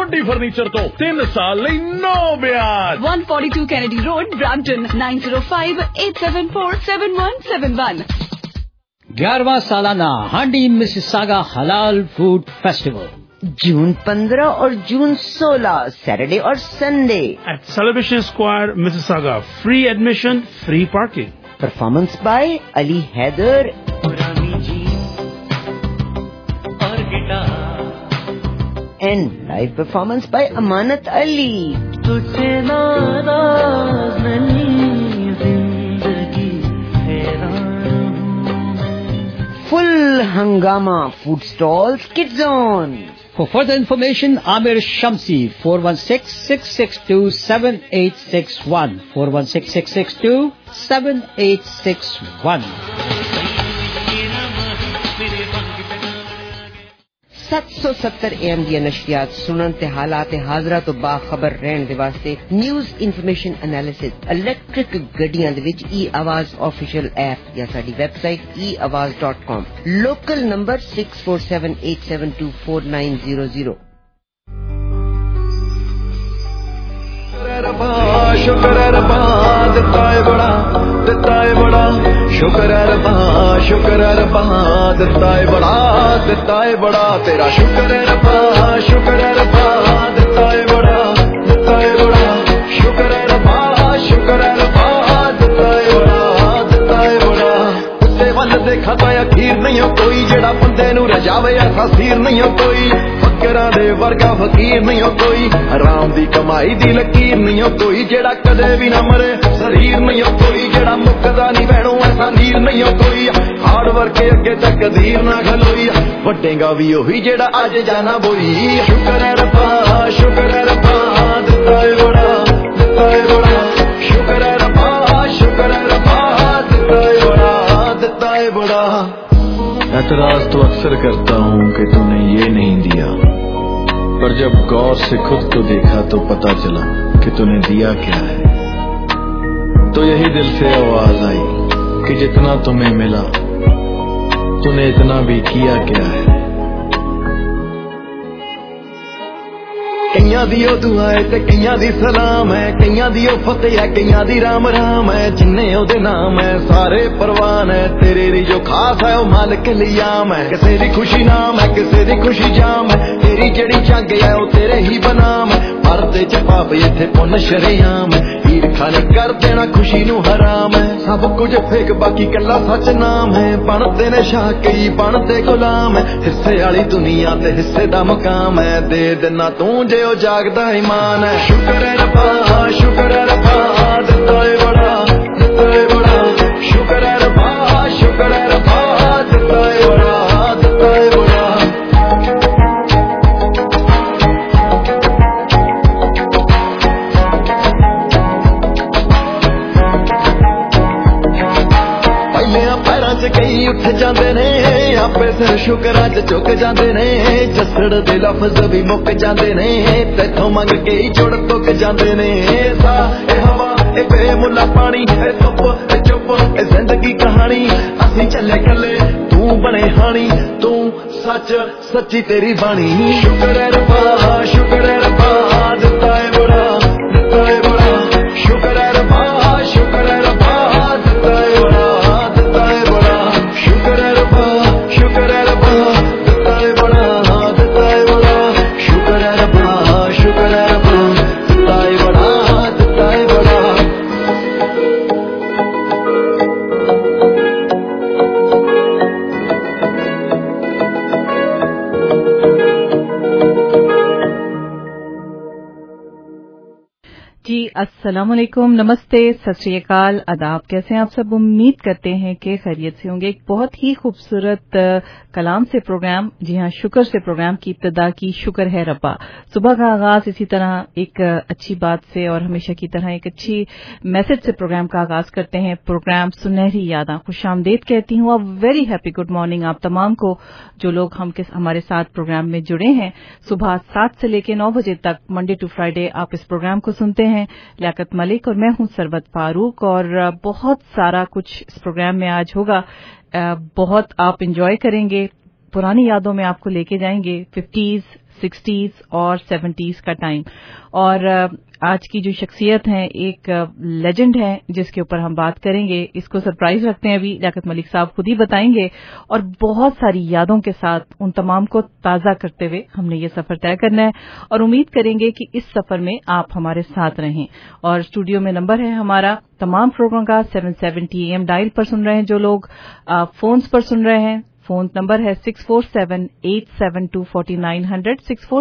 ਵੱਡੀ ਫਰਨੀਚਰ ਤੋਂ 3 ਸਾਲ ਲਈ 9 ਵਿਆਜ। 142 Kennedy Road, Brampton, 9058747171। 11वां सालाना हांडी मिसिसागा हलाल फूड फेस्टिवल जून 15 और जून 16 सैटरडे और Sunday at Celebration Square, Mississauga. Free admission, free parking. Performance by Ali Haider and live performance by Amanat Ali. तुझसे नाराज नहीं जिंदगी हैरान। फुल हंगामा food stalls kid zone. For further information, Amir Shamsi, 416-662-7861, 416-662-7861. 770 AM ਦੀਆਂ ਨਸ਼ਰੀਆਤ ਸੁਣਨ ਤੇ ਹਾਲਾਤ ਹਾਜ਼ਰਾ ਤੋਂ ਬਾਖਬਰ ਰਹਿਣ ਦੇ ਵਾਸਤੇ ਨਿਊਜ਼ ਇਨਫੋਰਮੇਸ਼ਨ ਐਨਾਲਿਸਿਸ ਇਲੈਕਟ੍ਰਿਕ ਗੱਡੀਆਂ ਦੇ ਵਿੱਚ e-आवाज ऑफिशियल ऐप ਜਾਂ ਸਾਡੀ ਵੈਬਸਾਈਟ eawaz.com। Local number 6478724900। शुक्र है रब्बा दिता है बड़ा शुक्र है रब्बा दिता है बड़ा तेरा शुक्र है रब्बा दिता है बड़ा शुक्र है रब्बा दिता है बड़ा उत्ते वल देखा तो अखीर नहीं हो कोई जेड़ा बंदे नू रजावे ऐसा सीर नहीं हो कोई फकीरां दे वर्गा फकीर नहीं हो कोई हराम दी कमाई दी लकीर नहीं हो कोई जेड़ा कदे भी ना मरे शरीर नहीं हो कोई जेड़ा मुकदा नहीं बहनों ऐसा नीर नहीं हो कोई हार्ड वर्क के अगे तकदीर ना खलोई वडेगा भी ओही जेड़ा अज जाना बोई शुक्र है रब्बा दिता है बड़ा शुक्र है रब्बा दिता है बड़ा। एतराज तो अक्सर करता हूँ कि तूने ये नहीं दिया, पर जब गौर से खुद को देखा तो पता चला कि तूने दिया क्या है। तो यही दिल से आवाज आई कि जितना तुम्हें मिला तूने इतना भी किया क्या है। कईयां दी ओ दुआ है ते कईयां दी सलाम है, कईयां दी ओ फतेह है कईयां दी राम राम है। जिन्ने ओदे नाम है सारे परवान है, तेरे ली जो खास है ओ मालिक लियाम है। किसे दी खुशी नाम है किसे दी खुशी जाम है, तेरी जेड़ी जंग है ओ तेरे ही बनाम है। परदे च पाप इत्थे पुन शरेआम है, ईरखा ने कर देना खुशी नू हराम है। सब कुछ फेक बाकी कल्ला सच नाम है, बनते ने शाह कई बनते गुलाम है। हिस्से वाली दुनिया ते हिस्से दा मकाम है, दे देना तू जे ओ जागदा ईमान है। शुक्र है रब्बा दिता है बड़ा शुक्र है रब्बा दिता है बड़ा कई उठ जाते ने आपे सिर शुक्र अज चुक जाते ने। जसड़ दे लफ्ज भी मुक जाते ने, तेथों मंग के ही जुड़ तुक जाते ने। सा ए हवा ए बेमुला पानी ए धुप ए चुप ए जिंदगी कहानी, असी चले कले तू बने हानी, तू सच सच्ची तेरी बाणी। शुक्र है रब्बा दिता है बड़ा शुक्र है रब्बा दिता है बड़ा अस्सलाम वालेकुम, नमस्ते, सत श्री अकाल, आदाब। कैसे हैं आप सब? उम्मीद करते हैं कि खैरियत से होंगे। एक बहुत ही खूबसूरत कलाम से प्रोग्राम, जी हाँ, शुक्र से प्रोग्राम की इब्तिदा की। शुक्र है रब्बा। सुबह का आगाज इसी तरह एक अच्छी बात से और हमेशा की तरह एक अच्छी मैसेज से प्रोग्राम का आगाज करते हैं। प्रोग्राम सुनहरी यादां, खुशामदीद कहती हूँ। अब वेरी हैप्पी गुड मॉर्निंग आप तमाम को, जो लोग हमारे साथ प्रोग्राम में जुड़े हैं। सुबह 7 से लेकर 9 बजे तक मंडे टू फ्राइडे आप इस प्रोग्राम को सुनते हैं। लियाकत मलिक और मैं हूं सरवत फारूक, और बहुत सारा कुछ इस प्रोग्राम में आज होगा। बहुत आप एंजॉय करेंगे। पुरानी यादों में आपको लेके जाएंगे 50s, 60s और 70s का टाइम। और आज की जो शख्सियत हैं एक लेजेंड है जिसके ऊपर हम बात करेंगे। इसको सरप्राइज रखते हैं, अभी लियाकत मलिक साहब खुद ही बताएंगे और बहुत सारी यादों के साथ उन तमाम को ताज़ा करते हुए हमने ये सफर तय करना है और उम्मीद करेंगे कि इस सफर में आप हमारे साथ रहें। और स्टूडियो में नंबर है हमारा तमाम प्रोग्राम का 770 AM डायल पर सुन रहे हैं जो लोग, फोन्स पर सुन रहे हैं फोन नंबर है 647-872-4900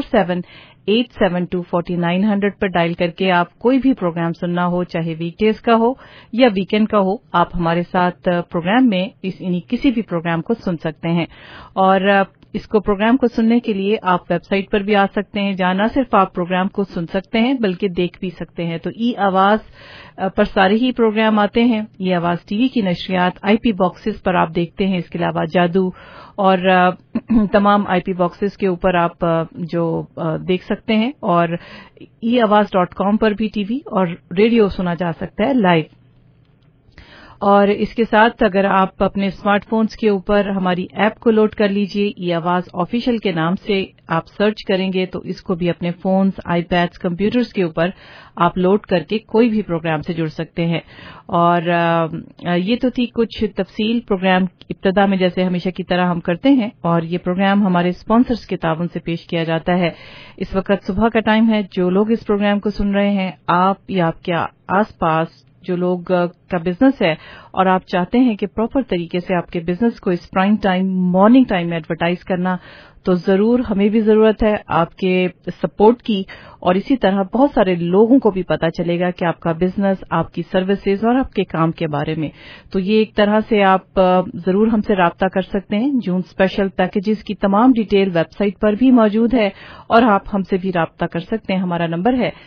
647-872-4900 पर डायल करके आप कोई भी प्रोग्राम सुनना हो, चाहे वीकडेज का हो या वीकेंड का हो, आप हमारे साथ प्रोग्राम में किसी भी प्रोग्राम को सुन सकते हैं। और इसको प्रोग्राम को सुनने के लिए आप वेबसाइट पर भी आ सकते हैं जहां न सिर्फ आप प्रोग्राम को सुन सकते हैं बल्कि देख भी सकते हैं। तो ई आवाज पर सारे ही प्रोग्राम आते हैं। ई आवाज टीवी की नशरियात आईपी बॉक्सेस पर आप देखते हैं। इसके अलावा जादू और तमाम आईपी बॉक्सेस के ऊपर आप जो देख सकते हैं और eawaz.com पर भी टीवी और रेडियो सुना जा सकता है लाइव। और इसके साथ अगर आप अपने स्मार्टफोन्स के ऊपर हमारी ऐप को लोड कर लीजिए, ई आवाज ऑफिशियल के नाम से आप सर्च करेंगे तो इसको भी अपने फोन्स, आईपैड्स, कंप्यूटर्स के ऊपर आप लोड करके कोई भी प्रोग्राम से जुड़ सकते हैं। और ये तो थी कुछ तफसील प्रोग्राम इब्तिदा में, जैसे हमेशा की तरह हम करते हैं। और ये प्रोग्राम हमारे स्पॉन्सर्स के ताउन से पेश किया जाता है। इस वक्त सुबह का टाइम है। जो लोग इस प्रोग्राम को सुन रहे हैं, आप या आपके आसपास जो लोग का बिजनेस है और आप चाहते हैं कि प्रॉपर तरीके से आपके बिजनेस को इस प्राइम टाइम, मॉर्निंग टाइम में एडवर्टाइज करना, तो जरूर हमें भी जरूरत है आपके सपोर्ट की। और इसी तरह बहुत सारे लोगों को भी पता चलेगा कि आपका बिजनेस, आपकी सर्विसेज और आपके काम के बारे में। तो ये एक तरह से आप जरूर हमसे राब्ता कर सकते हैं। जून स्पेशल पैकेजेस की तमाम डिटेल वेबसाइट पर भी मौजूद है और आप हमसे भी राब्ता कर सकते हैं। हमारा नंबर है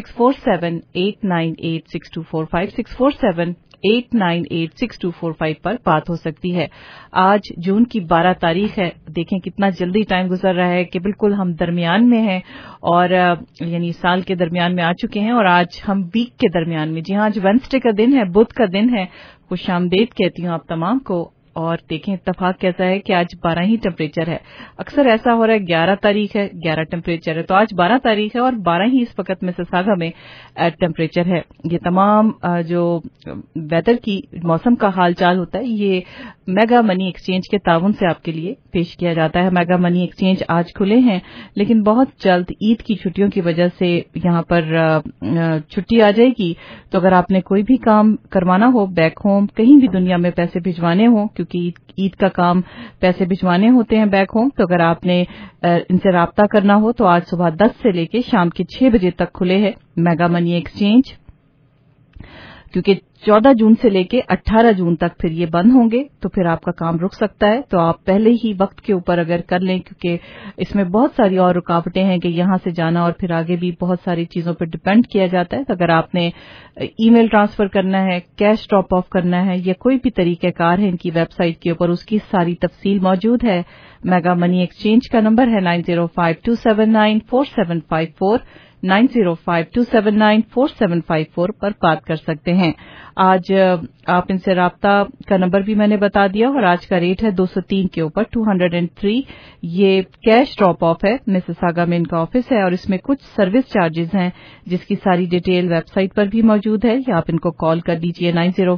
647-898-6245 647-898-6245 पर बात हो सकती है। आज जून की 12 तारीख है। देखें कितना जल्दी टाइम गुजर रहा है कि बिल्कुल हम दरमियान में हैं और यानी साल के दरमियान में आ चुके हैं और आज हम वीक के दरमियान में। जी हाँ, आज वेडनेसडे का दिन है, बुध का दिन है। खुशामदीद कहती हूँ आप तमाम को। और देखें इत्तेफाक कैसा है कि आज 12 ही टेम्परेचर है। अक्सर ऐसा हो रहा है 11 तारीख है 11 टेम्परेचर है, तो आज 12 तारीख है और 12 ही इस वक्त मिसिसागा में टेम्परेचर है। ये तमाम जो वेदर की मौसम का हाल चाल होता है ये मेगा मनी एक्सचेंज के ताउन से आपके लिए पेश किया जाता है। मेगा मनी एक्सचेंज आज खुले हैं लेकिन बहुत जल्द ईद की छुट्टियों की वजह से यहां पर छुट्टी आ जाएगी। तो अगर आपने कोई भी काम करवाना हो बैक होम, कहीं भी दुनिया में पैसे भिजवाने हो, क्योंकि ईद का काम पैसे भिजवाने होते हैं बैक होम, तो अगर आपने इनसे राब्ता करना हो तो आज सुबह 10 से लेकर शाम के 6 बजे तक खुले हैं मेगा मनी एक्सचेंज। क्योंकि 14 जून से लेके 18 जून तक फिर ये बंद होंगे, तो फिर आपका काम रुक सकता है। तो आप पहले ही वक्त के ऊपर अगर कर लें, क्योंकि इसमें बहुत सारी और रुकावटें हैं कि यहां से जाना और फिर आगे भी बहुत सारी चीजों पर डिपेंड किया जाता है। तो अगर आपने ईमेल ट्रांसफर करना है, कैश ड्रॉप ऑफ करना है या कोई भी तरीक़ेकार है इनकी वेबसाइट के ऊपर, उसकी सारी तफसील मौजूद है। मेगा मनी एक्सचेंज का नंबर है 9052794754 9052794754 पर बात कर सकते हैं। आज आप इनसे राब्ता का नंबर भी मैंने बता दिया और आज का रेट है 203 के ऊपर 203। ये कैश ड्रॉप ऑफ है, मिसिसागा में इनका ऑफिस है और इसमें कुछ सर्विस चार्जेस हैं जिसकी सारी डिटेल वेबसाइट पर भी मौजूद है या आप इनको कॉल कर दीजिए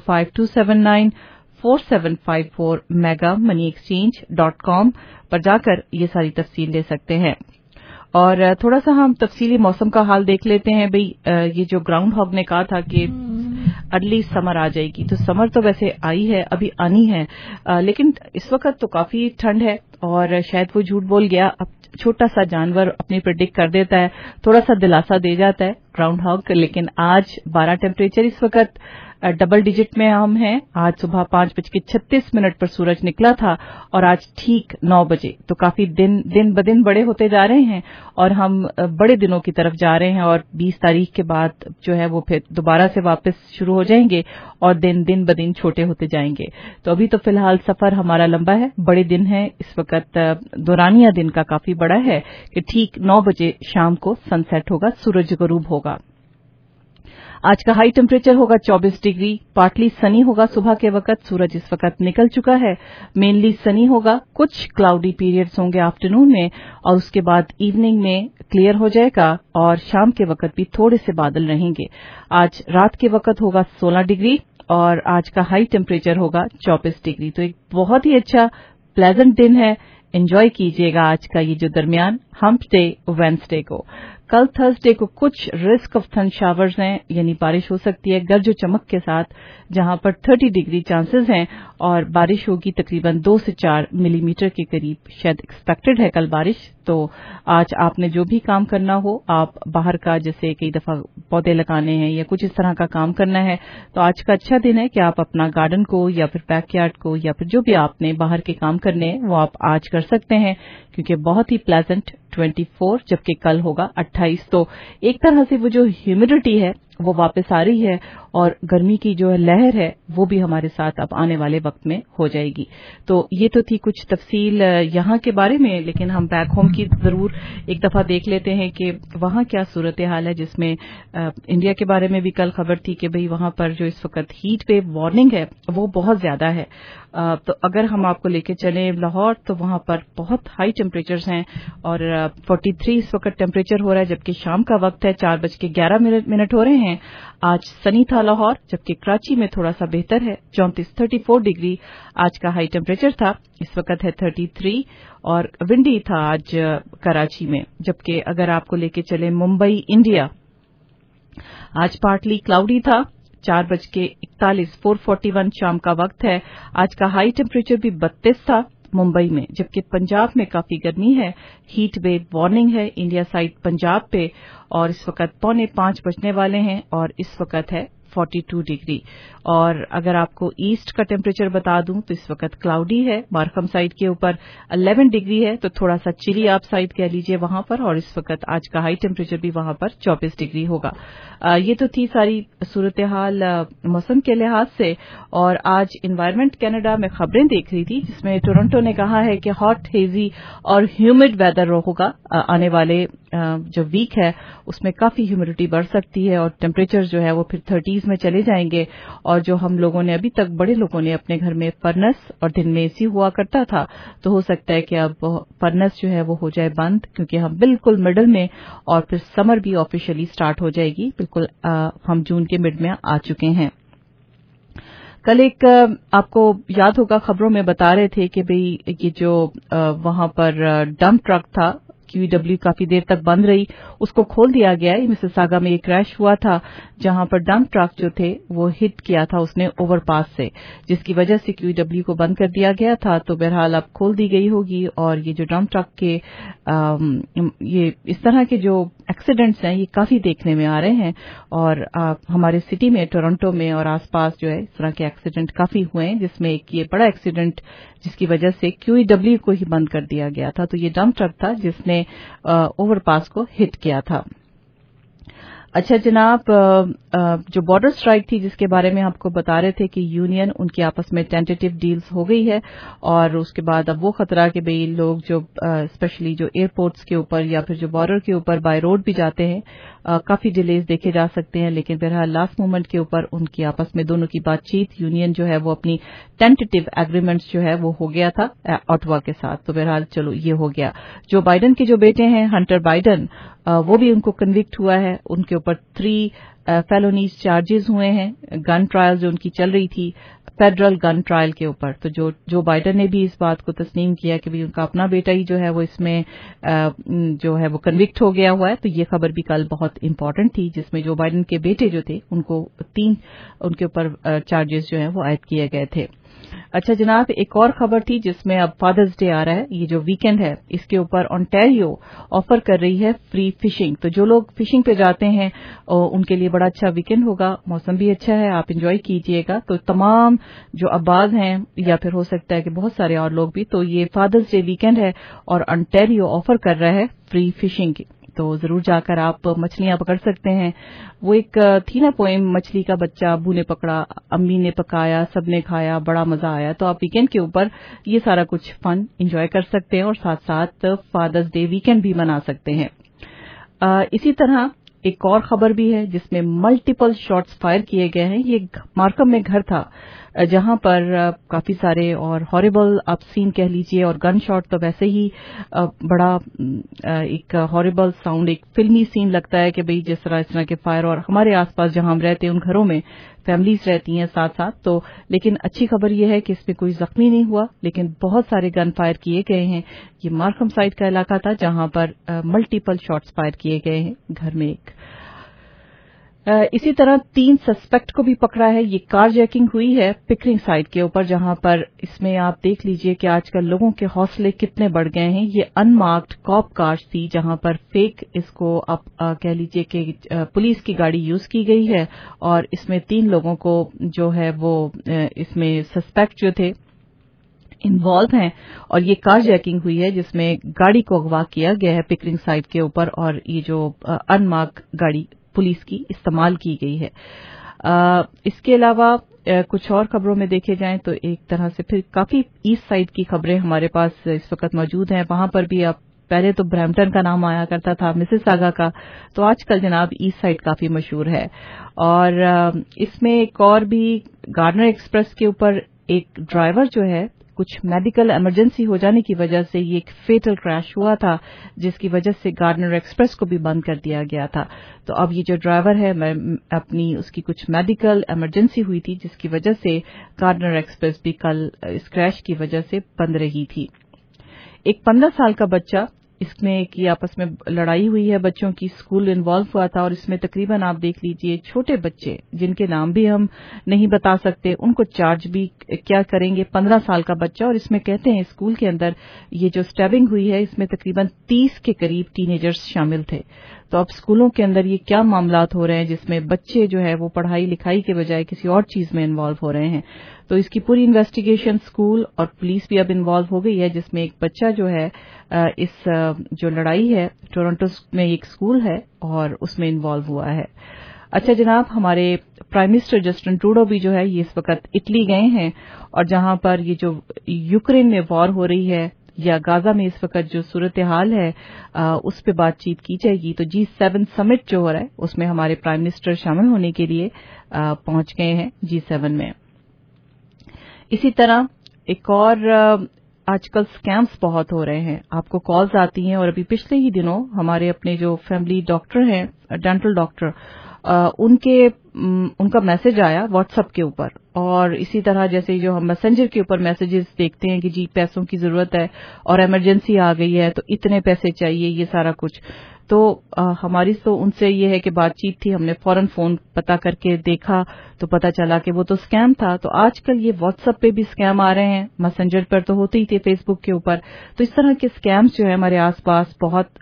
9052794754 megamoneyexchange.com पर जाकर ये सारी तफसील ले सकते हैं। और थोड़ा सा हम तफसीली मौसम का हाल देख लेते हैं। भाई ये जो ग्राउंड हॉग ने कहा था कि अर्ली समर आ जाएगी, तो समर तो वैसे आई है, अभी आनी है, लेकिन इस वक्त तो काफी ठंड है और शायद वो झूठ बोल गया। अब छोटा सा जानवर अपनी प्रेडिक्ट कर देता है, थोड़ा सा दिलासा दे जाता है ग्राउंड हॉग। लेकिन आज 12 टेम्परेचर इस वक्त डबल डिजिट में हम हैं। आज सुबह 5:36 पर सूरज निकला था और आज ठीक 9 बजे। तो काफी दिन ब दिन बड़े होते जा रहे हैं और हम बड़े दिनों की तरफ जा रहे हैं और 20 तारीख के बाद जो है वो फिर दोबारा से वापस शुरू हो जाएंगे और दिन ब दिन छोटे होते जाएंगे। तो अभी तो फिलहाल सफर हमारा लंबा है, बड़े दिन है। इस वक्त दौरानिया दिन का काफी बड़ा है कि ठीक 9 बजे शाम को सनसेट होगा, सूरज गरूब होगा। आज का हाई टेम्परेचर होगा 24 डिग्री, पार्टली सनी होगा सुबह के वक्त, सूरज इस वक्त निकल चुका है, मेनली सनी होगा, कुछ क्लाउडी पीरियड्स होंगे आफ्टरनून में और उसके बाद इवनिंग में क्लियर हो जाएगा और शाम के वक्त भी थोड़े से बादल रहेंगे। आज रात के वक्त होगा 16 डिग्री और आज का हाई टेम्परेचर होगा 24 डिग्री। तो एक बहुत ही अच्छा प्लेजेंट दिन है, एंजॉय कीजिएगा आज का ये जो दरमियान हम्प डे वेडनेसडे को। कल थर्सडे को कुछ रिस्क ऑफ थंड शावर्स हैं, यानी बारिश हो सकती है गरज चमक के साथ, जहां पर 30 डिग्री चांसेस हैं और बारिश होगी तकरीबन 2 से 4 मिलीमीटर के करीब शायद एक्सपेक्टेड है कल बारिश। तो आज आपने जो भी काम करना हो, आप बाहर का जैसे कई दफा पौधे लगाने हैं या कुछ इस तरह का काम करना है, तो आज का अच्छा दिन है कि आप अपना गार्डन को या फिर बैकयार्ड को या फिर जो भी आपने बाहर के काम करने हैं वो आप आज कर सकते हैं, क्योंकि बहुत ही प्लेजेंट 24 जबकि कल होगा 28। तो एक तरह से वो जो ह्यूमिडिटी है वो वापस आ रही है और गर्मी की जो लहर है वो भी हमारे साथ अब आने वाले वक्त में हो जाएगी। तो ये तो थी कुछ तफसील यहाँ के बारे में, लेकिन हम बैक होम की जरूर एक दफा देख लेते हैं कि वहाँ क्या सूरत हाल है, जिसमें इंडिया के बारे में भी कल खबर थी कि भाई वहाँ पर जो इस वक्त हीट वेव वार्निंग है वो बहुत ज्यादा है। तो अगर हम आपको लेके चले लाहौर, तो वहाँ पर बहुत हाई टेम्परेचर्स हैं और 43 इस वक्त टेम्परेचर हो रहा है, जबकि शाम का वक्त है 4:11 हो रहे हैं। आज सनी था लाहौर, जबकि कराची में थोड़ा सा बेहतर है, 34 डिग्री आज का हाई टेम्परेचर था, इस वक्त है 33 और विंडी था आज कराची में। जबकि अगर आपको लेके चले मुंबई इंडिया, आज पार्टली क्लाउडी था, 4:41 4:41 शाम का वक्त है। आज का हाई टेम्परेचर भी 32 था मुंबई में, जबकि पंजाब में काफी गर्मी है, हीट वेव वार्निंग है इंडिया साइड पंजाब पे और इस वक्त 4:45 बजने वाले हैं और इस वक्त है 42 डिग्री। और अगर आपको ईस्ट का टेम्परेचर बता दूं तो इस वक्त क्लाउडी है, मार्कम साइड के ऊपर 11 डिग्री है, तो थोड़ा सा चिली आप साइड कह लीजिए वहां पर, और इस वक्त आज का हाई टेम्परेचर भी वहां पर 24 डिग्री होगा। ये तो थी सारी सूरत हाल मौसम के लिहाज से। और आज एनवायरमेंट कनाडा में खबरें देख रही थी जिसमें टोरंटो ने कहा है कि हॉट, हेजी और ह्यूमिड वेदर होगा आने वाले जो वीक है, उसमें काफी ह्यूमिडिटी बढ़ सकती है और टेम्परेचर जो है वो फिर 30s में चले जाएंगे। और जो हम लोगों ने अभी तक, बड़े लोगों ने अपने घर में फर्नेस और दिन में एसी हुआ करता था, तो हो सकता है कि अब फर्नेस जो है वो हो जाए बंद, क्योंकि हम बिल्कुल मिडल में, और फिर समर भी ऑफिशियली स्टार्ट हो जाएगी, बिल्कुल हम जून के मिड में आ चुके हैं। कल एक आपको याद होगा खबरों में बता रहे थे कि भाई ये जो वहां पर डंप ट्रक था, QEW काफी देर तक बंद रही, उसको खोल दिया गया है। मिसिसागा में एक क्रैश हुआ था जहां पर डंप ट्रक जो थे वो हिट किया था उसने ओवरपास से, जिसकी वजह से QEW को बंद कर दिया गया था। तो बहरहाल अब खोल दी गई होगी और ये जो डंप ट्रक के ये इस तरह के जो एक्सीडेंट्स हैं ये काफी देखने में आ रहे हैं और हमारे सिटी में, टोरंटो में और आसपास जो है इस तरह के एक्सीडेंट काफी हुए हैं, जिसमें एक ये बड़ा एक्सीडेंट जिसकी वजह से QEW को ही बंद कर दिया गया था। तो ये डंप ट्रक था जिसने ओवरपास को हिट किया था। अच्छा जनाब, जो बॉर्डर स्ट्राइक थी जिसके बारे में आपको बता रहे थे कि यूनियन उनकी आपस में टेंटेटिव डील्स हो गई है और उसके बाद अब वो खतरा कि भाई लोग जो स्पेशली जो एयरपोर्ट्स के ऊपर या फिर जो बॉर्डर के ऊपर बाय रोड भी जाते हैं, काफी डिलेज देखे जा सकते हैं। लेकिन बहरहाल लास्ट मोमेंट के ऊपर उनकी आपस में दोनों की बातचीत, यूनियन जो है वो अपनी टेंटेटिव एग्रीमेंट्स जो है वो हो गया था ऑटवा के साथ। तो बहरहाल चलो ये हो गया। जो बाइडन के जो बेटे हैं हंटर बाइडन, वो भी उनको कन्विक्ट हुआ है, उनके ऊपर 3 फेलोनीज चार्जेस हुए हैं। गन ट्रायल जो उनकी चल रही थी फेडरल गन ट्रायल के ऊपर, तो जो बाइडन ने भी इस बात को तस्लीम किया कि भाई उनका अपना बेटा ही जो है वो इसमें जो है वो कन्विक्ट हो गया हुआ है। तो ये खबर भी कल बहुत इंपॉर्टेंट थी, जिसमें जो बाइडन के बेटे जो थे उनको 3 उनके ऊपर चार्जेस जो है वो आयद किए गए थे। अच्छा जनाब, एक और खबर थी जिसमें अब फादर्स डे आ रहा है, ये जो वीकेंड है इसके ऊपर ओंटारियो ऑफर कर रही है फ्री फिशिंग। तो जो लोग फिशिंग पे जाते हैं उनके लिए बड़ा अच्छा वीकेंड होगा, मौसम भी अच्छा है, आप एंजॉय कीजिएगा। तो तमाम जो अब्बाज हैं या फिर हो सकता है कि बहुत सारे और लोग भी, तो ये फादर्स डे वीकेंड है और ओंटारियो ऑफर कर रहा है फ्री फिशिंग की, तो जरूर जाकर आप मछलियां पकड़ सकते हैं। वो एक थी ना पोएम, मछली का बच्चा अब्बू ने पकड़ा, अम्मी ने पकाया, सबने खाया, बड़ा मजा आया। तो आप वीकेंड के ऊपर ये सारा कुछ फन एंजॉय कर सकते हैं और साथ साथ फादर्स डे वीकेंड भी मना सकते हैं। इसी तरह ایک اور خبر بھی ہے جس میں ملٹیپل شاٹس فائر کیے گئے ہیں. یہ مارکم میں گھر تھا جہاں پر کافی سارے اور ہارریبل آپ سین کہہ لیجئے, اور گن شاٹ تو ویسے ہی بڑا ایک ہارریبل ساؤنڈ, ایک فلمی سین لگتا ہے کہ بھئی جس طرح کے فائر, اور ہمارے آس پاس جہاں ہم رہتے ہیں ان گھروں میں فیملیز رہتی ہیں ساتھ ساتھ. تو لیکن اچھی خبر یہ ہے کہ اس میں کوئی زخمی نہیں ہوا, لیکن بہت سارے گن فائر کیے گئے ہیں. یہ مارکم سائٹ کا علاقہ تھا جہاں پر ملٹیپل شاٹس فائر کیے گئے ہیں گھر میں ایک. اسی طرح 3 سسپیکٹ کو بھی پکڑا ہے. یہ کار جیکنگ ہوئی ہے پکرنگ سائٹ کے اوپر, جہاں پر اس میں آپ دیکھ لیجئے کہ آج کل لوگوں کے حوصلے کتنے بڑھ گئے ہیں. یہ ان مارکڈ کاپ کارز تھی جہاں پر فیک اس کو آپ کہہ لیجئے کہ پولیس کی گاڑی یوز کی گئی ہے, اور اس میں 3 لوگوں کو جو ہے وہ اس میں سسپیکٹ جو تھے انوالو ہیں, اور یہ کار جیکنگ ہوئی ہے جس میں گاڑی کو اغوا کیا گیا ہے پکرنگ سائٹ کے اوپر, اور یہ جو ان مارک گاڑی پولیس کی استعمال کی گئی ہے. اس کے علاوہ کچھ اور خبروں میں دیکھے جائیں تو ایک طرح سے پھر کافی ایسٹ سائڈ کی خبریں ہمارے پاس اس وقت موجود ہیں. وہاں پر بھی آپ پہلے تو برمپٹن کا نام آیا کرتا تھا, مسیساگا کا, تو آج کل جناب ایسٹ سائڈ کافی مشہور ہے. اور اس میں ایک اور بھی گارنر ایکسپریس کے اوپر ایک ڈرائیور جو ہے کچھ میڈیکل ایمرجنسی ہو جانے کی وجہ سے یہ ایک فیٹل کریش ہوا تھا, جس کی وجہ سے گارنر ایکسپریس کو بھی بند کر دیا گیا تھا. تو اب یہ جو ڈرائیور ہے اس کی کچھ میڈیکل ایمرجنسی ہوئی تھی جس کی وجہ سے گارنر ایکسپریس بھی کل اس کریش کی وجہ سے بند رہی تھی. ایک 15 سال کا بچہ, اس میں ایک آپس میں لڑائی ہوئی ہے بچوں کی, اسکول انوالو ہوا تھا, اور اس میں تقریباً آپ دیکھ لیجئے چھوٹے بچے جن کے نام بھی ہم نہیں بتا سکتے ان کو چارج بھی کیا کریں گے. 15 سال کا بچہ, اور اس میں کہتے ہیں اسکول کے اندر یہ جو اسٹیبنگ ہوئی ہے اس میں تقریباً 30 کے قریب ٹین ایجرز شامل تھے. تو اب اسکولوں کے اندر یہ کیا معاملات ہو رہے ہیں جس میں بچے جو ہے وہ پڑھائی لکھائی کے بجائے کسی اور چیز میں انوالو ہو رہے ہیں. تو اس کی پوری انویسٹیگیشن اسکول اور پولیس بھی اب انوالو ہو گئی ہے, جس میں ایک بچہ جو ہے اس جو لڑائی ہے ٹورنٹو میں ایک اسکول ہے اور اس میں انوالو ہوا ہے. اچھا جناب, ہمارے پرائم منسٹر جسٹن ٹروڈو بھی جو ہے یہ اس وقت اٹلی گئے ہیں, اور جہاں پر یہ جو یوکرین میں وار ہو رہی ہے یا غزہ میں اس وقت جو صورتحال ہے اس پہ بات چیت کی جائے گی. تو G7 سمٹ جو ہو رہا ہے اس میں ہمارے پرائم منسٹر شامل ہونے کے لیے پہنچ گئے ہیں G7 میں. اسی طرح ایک اور آج کل سکیمز بہت ہو رہے ہیں, آپ کو کالز آتی ہیں, اور ابھی پچھلے ہی دنوں ہمارے اپنے جو فیملی ڈاکٹر ہیں ڈینٹل ڈاکٹر ان کا میسج آیا واٹس ایپ کے اوپر, اور اسی طرح جیسے جو ہم میسنجر کے اوپر میسیجز دیکھتے ہیں کہ جی پیسوں کی ضرورت ہے اور ایمرجنسی آ گئی ہے تو اتنے پیسے چاہیے, یہ سارا کچھ. تو ہماری تو ان سے یہ ہے کہ بات چیت تھی, ہم نے فوراً فون پتا کر کے دیکھا تو پتا چلا کہ وہ تو اسکیم تھا. تو آج کل یہ واٹس ایپ پہ بھی اسکیم آ رہے ہیں, میسنجر پر تو ہوتے ہی تھے, فیس بک کے اوپر. تو اس طرح کے اسکیمز جو ہے ہمارے آس پاس بہت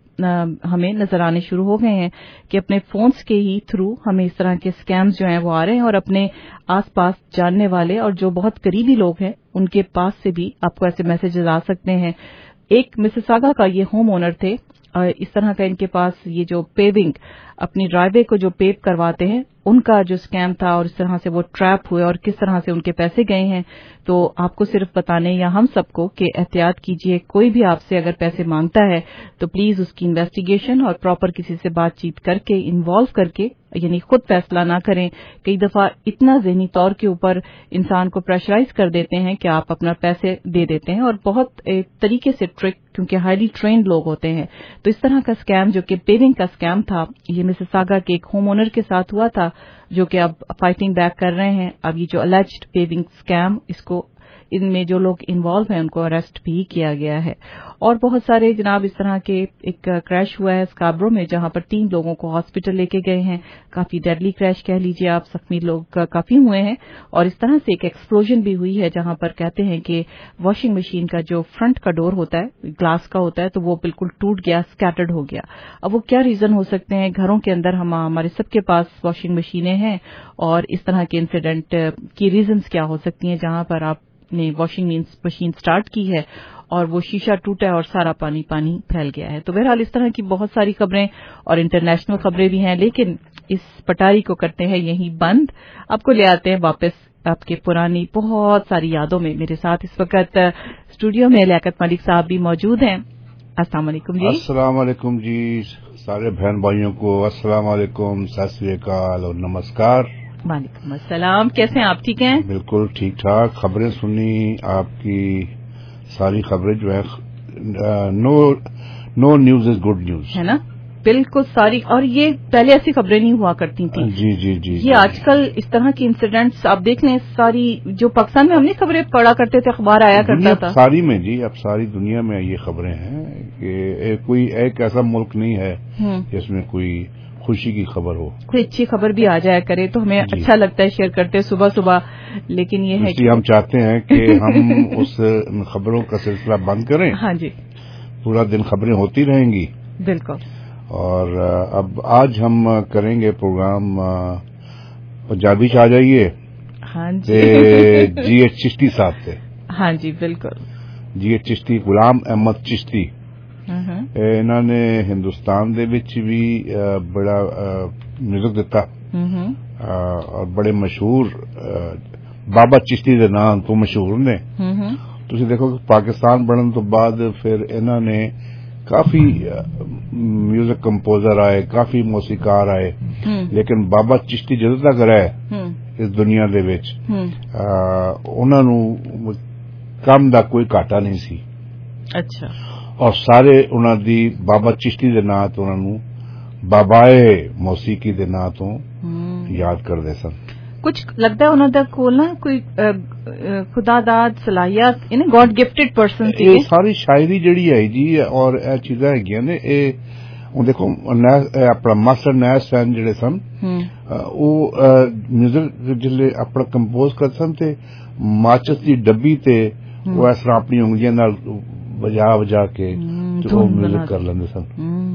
ہمیں نظر آنے شروع ہو گئے ہیں کہ اپنے فونز کے ہی تھرو ہمیں اس طرح کے اسکیمز جو ہیں وہ آ رہے ہیں, اور اپنے آس پاس جاننے والے اور جو بہت قریبی لوگ ہیں ان کے پاس سے بھی آپ کو ایسے میسیجز آ سکتے ہیں. ایک مسیساگا کا یہ ہوم اونر تھے, اس طرح کا ان کے پاس یہ جو پیونگ اپنی ڈرائیو وے کو جو پیو کرواتے ہیں ان کا جو اسکیم تھا, اور اس طرح سے وہ ٹریپ ہوئے اور کس طرح سے ان کے پیسے گئے ہیں. تو آپ کو صرف بتانے یا ہم سب کو کہ احتیاط کیجیے, کوئی بھی آپ سے اگر پیسے مانگتا ہے تو پلیز اس کی انویسٹیگیشن اور پراپر کسی سے بات چیت کر کے انوالو کر کے, یعنی خود فیصلہ نہ کریں. کئی دفعہ اتنا ذہنی طور کے اوپر انسان کو پریشرائز کر دیتے ہیں کہ آپ اپنا پیسے دے دیتے ہیں, اور بہت طریقے سے ٹرک, کیونکہ ہائیلی ٹرینڈ لوگ ہوتے ہیں. تو اس طرح کا اسکیم جو کہ پیونگ کا اسکیم تھا, یہ مسیساگا کے ایک ہوم اونر کے ساتھ ہوا تھا جو کہ اب فائٹنگ بیک کر رہے ہیں. اب یہ جو الیجڈ پیونگ اسکیم, اس کو ان میں جو لوگ انوالو ہیں ان کو اریسٹ بھی کیا گیا ہے. اور بہت سارے جناب اس طرح کے ایک کریش ہوا ہے اسکاربرو میں جہاں پر 3 لوگوں کو ہاسپٹل لے کے گئے ہیں. کافی ڈیڈلی کریش کہہ لیجیے آپ, زخمی لوگ کافی ہوئے ہیں. اور اس طرح سے ایک ایکسپلوژن بھی ہوئی ہے جہاں پر کہتے ہیں کہ واشنگ مشین کا جو فرنٹ کا ڈور ہوتا ہے گلاس کا ہوتا ہے تو وہ بالکل ٹوٹ گیا, اسکیٹرڈ ہو گیا. اب وہ کیا ریزن ہو سکتے ہیں, گھروں کے اندر ہمارے سب کے پاس واشنگ مشینیں ہیں, اور اس طرح کے انسیڈنٹ کی ریزنز کیا ہو سکتی ہیں جہاں پر آپ نے واشنگ مشین سٹارٹ کی ہے اور وہ شیشہ ٹوٹا ہے اور سارا پانی پھیل گیا ہے. تو بہرحال اس طرح کی بہت ساری خبریں اور انٹرنیشنل خبریں بھی ہیں, لیکن اس پٹاری کو کرتے ہیں یہیں بند. آپ کو لے آتے ہیں واپس آپ کے پرانی بہت ساری یادوں میں. میرے ساتھ اس وقت اسٹوڈیو میں لیاقت ملک صاحب بھی موجود ہیں. अस्सलाम वालेकुम जी। अस्सलाम वालेकुम जी, सारे बहन भाइयों को अस्सलाम वालेकुम, सत श्री अकाल और नमस्कार। वालेकुम अस्सलाम, कैसे हैं आप? ठीक हैं? बिल्कुल ठीक ठाक। खबरें सुनी आपकी, सारी खबरें जो है no news is good news है ना, बिल्कुल सारी। और ये पहले ऐसी खबरें नहीं हुआ करती थी। जी जी जी, ये आजकल इस तरह के इंसिडेंट्स आप देख लें, सारी जो पाकिस्तान में हमने खबरें पढ़ा करते थे, अखबार आया करता था सारी में जी, अब सारी दुनिया में ये खबरें हैं कि कोई एक ऐसा मुल्क नहीं है जिसमें कोई खुशी की खबर हो, कोई अच्छी खबर भी आ जाया करे तो हमें अच्छा लगता है, शेयर करते हैं सुबह सुबह। लेकिन ये है कि हम चाहते हैं कि हम उस खबरों का सिलसिला बंद करें। हाँ जी, पूरा दिन खबरें होती रहेंगी। बिल्कुल। और अब आज हम करेंगे प्रोग्राम पंजाबी च आ जाइए। हाँ जी, जी.एच. चिश्ती साहब से। हाँ जी, बिल्कुल। जी.एच. चिश्ती, गुलाम अहमद चिश्ती, इन्होंने हिंदुस्तान दे विच भी बड़ा म्यूजिक दिता और बड़े मशहूर बाबा चिश्ती दे नाम तो मशहूर ने। तुसीं देखो कि पाकिस्तान बनने तो बाद फिर इन्होंने काफी म्यूजिक कंपोजर आए, काफी मौसीकार आए, लेकिन बाबा चिश्ती जदों तक रहे इस दुनिया दे विच उन्हां नूं कम दा कोई घाटा नहीं सी। अच्छा। और सारे उन्हां दी बाबा चिश्ती दे नां तो उन्हां नूं बाबाए मौसीकी दे नां तो याद करदे सन। कुछ लगता है उन्हां दा कोल ना कोई खुदादाद सलाहियत, इन्हें गॉड गिफ्टेड पर्सन सी। ये सारी शायरी जिहड़ी है जी और ए चीज़ां हैगियां ने, हुण देखो अपना मास्टर नैस सैन जिहड़े सन ਉਹ म्यूजिक जिसले अपना कंपोज करदे सन ते माचिस दी डब्बी ते ਉਹ इस तरह अपनी उंगलियां नाल वजा वजा के वो म्यूजिक कर लेंदे सन।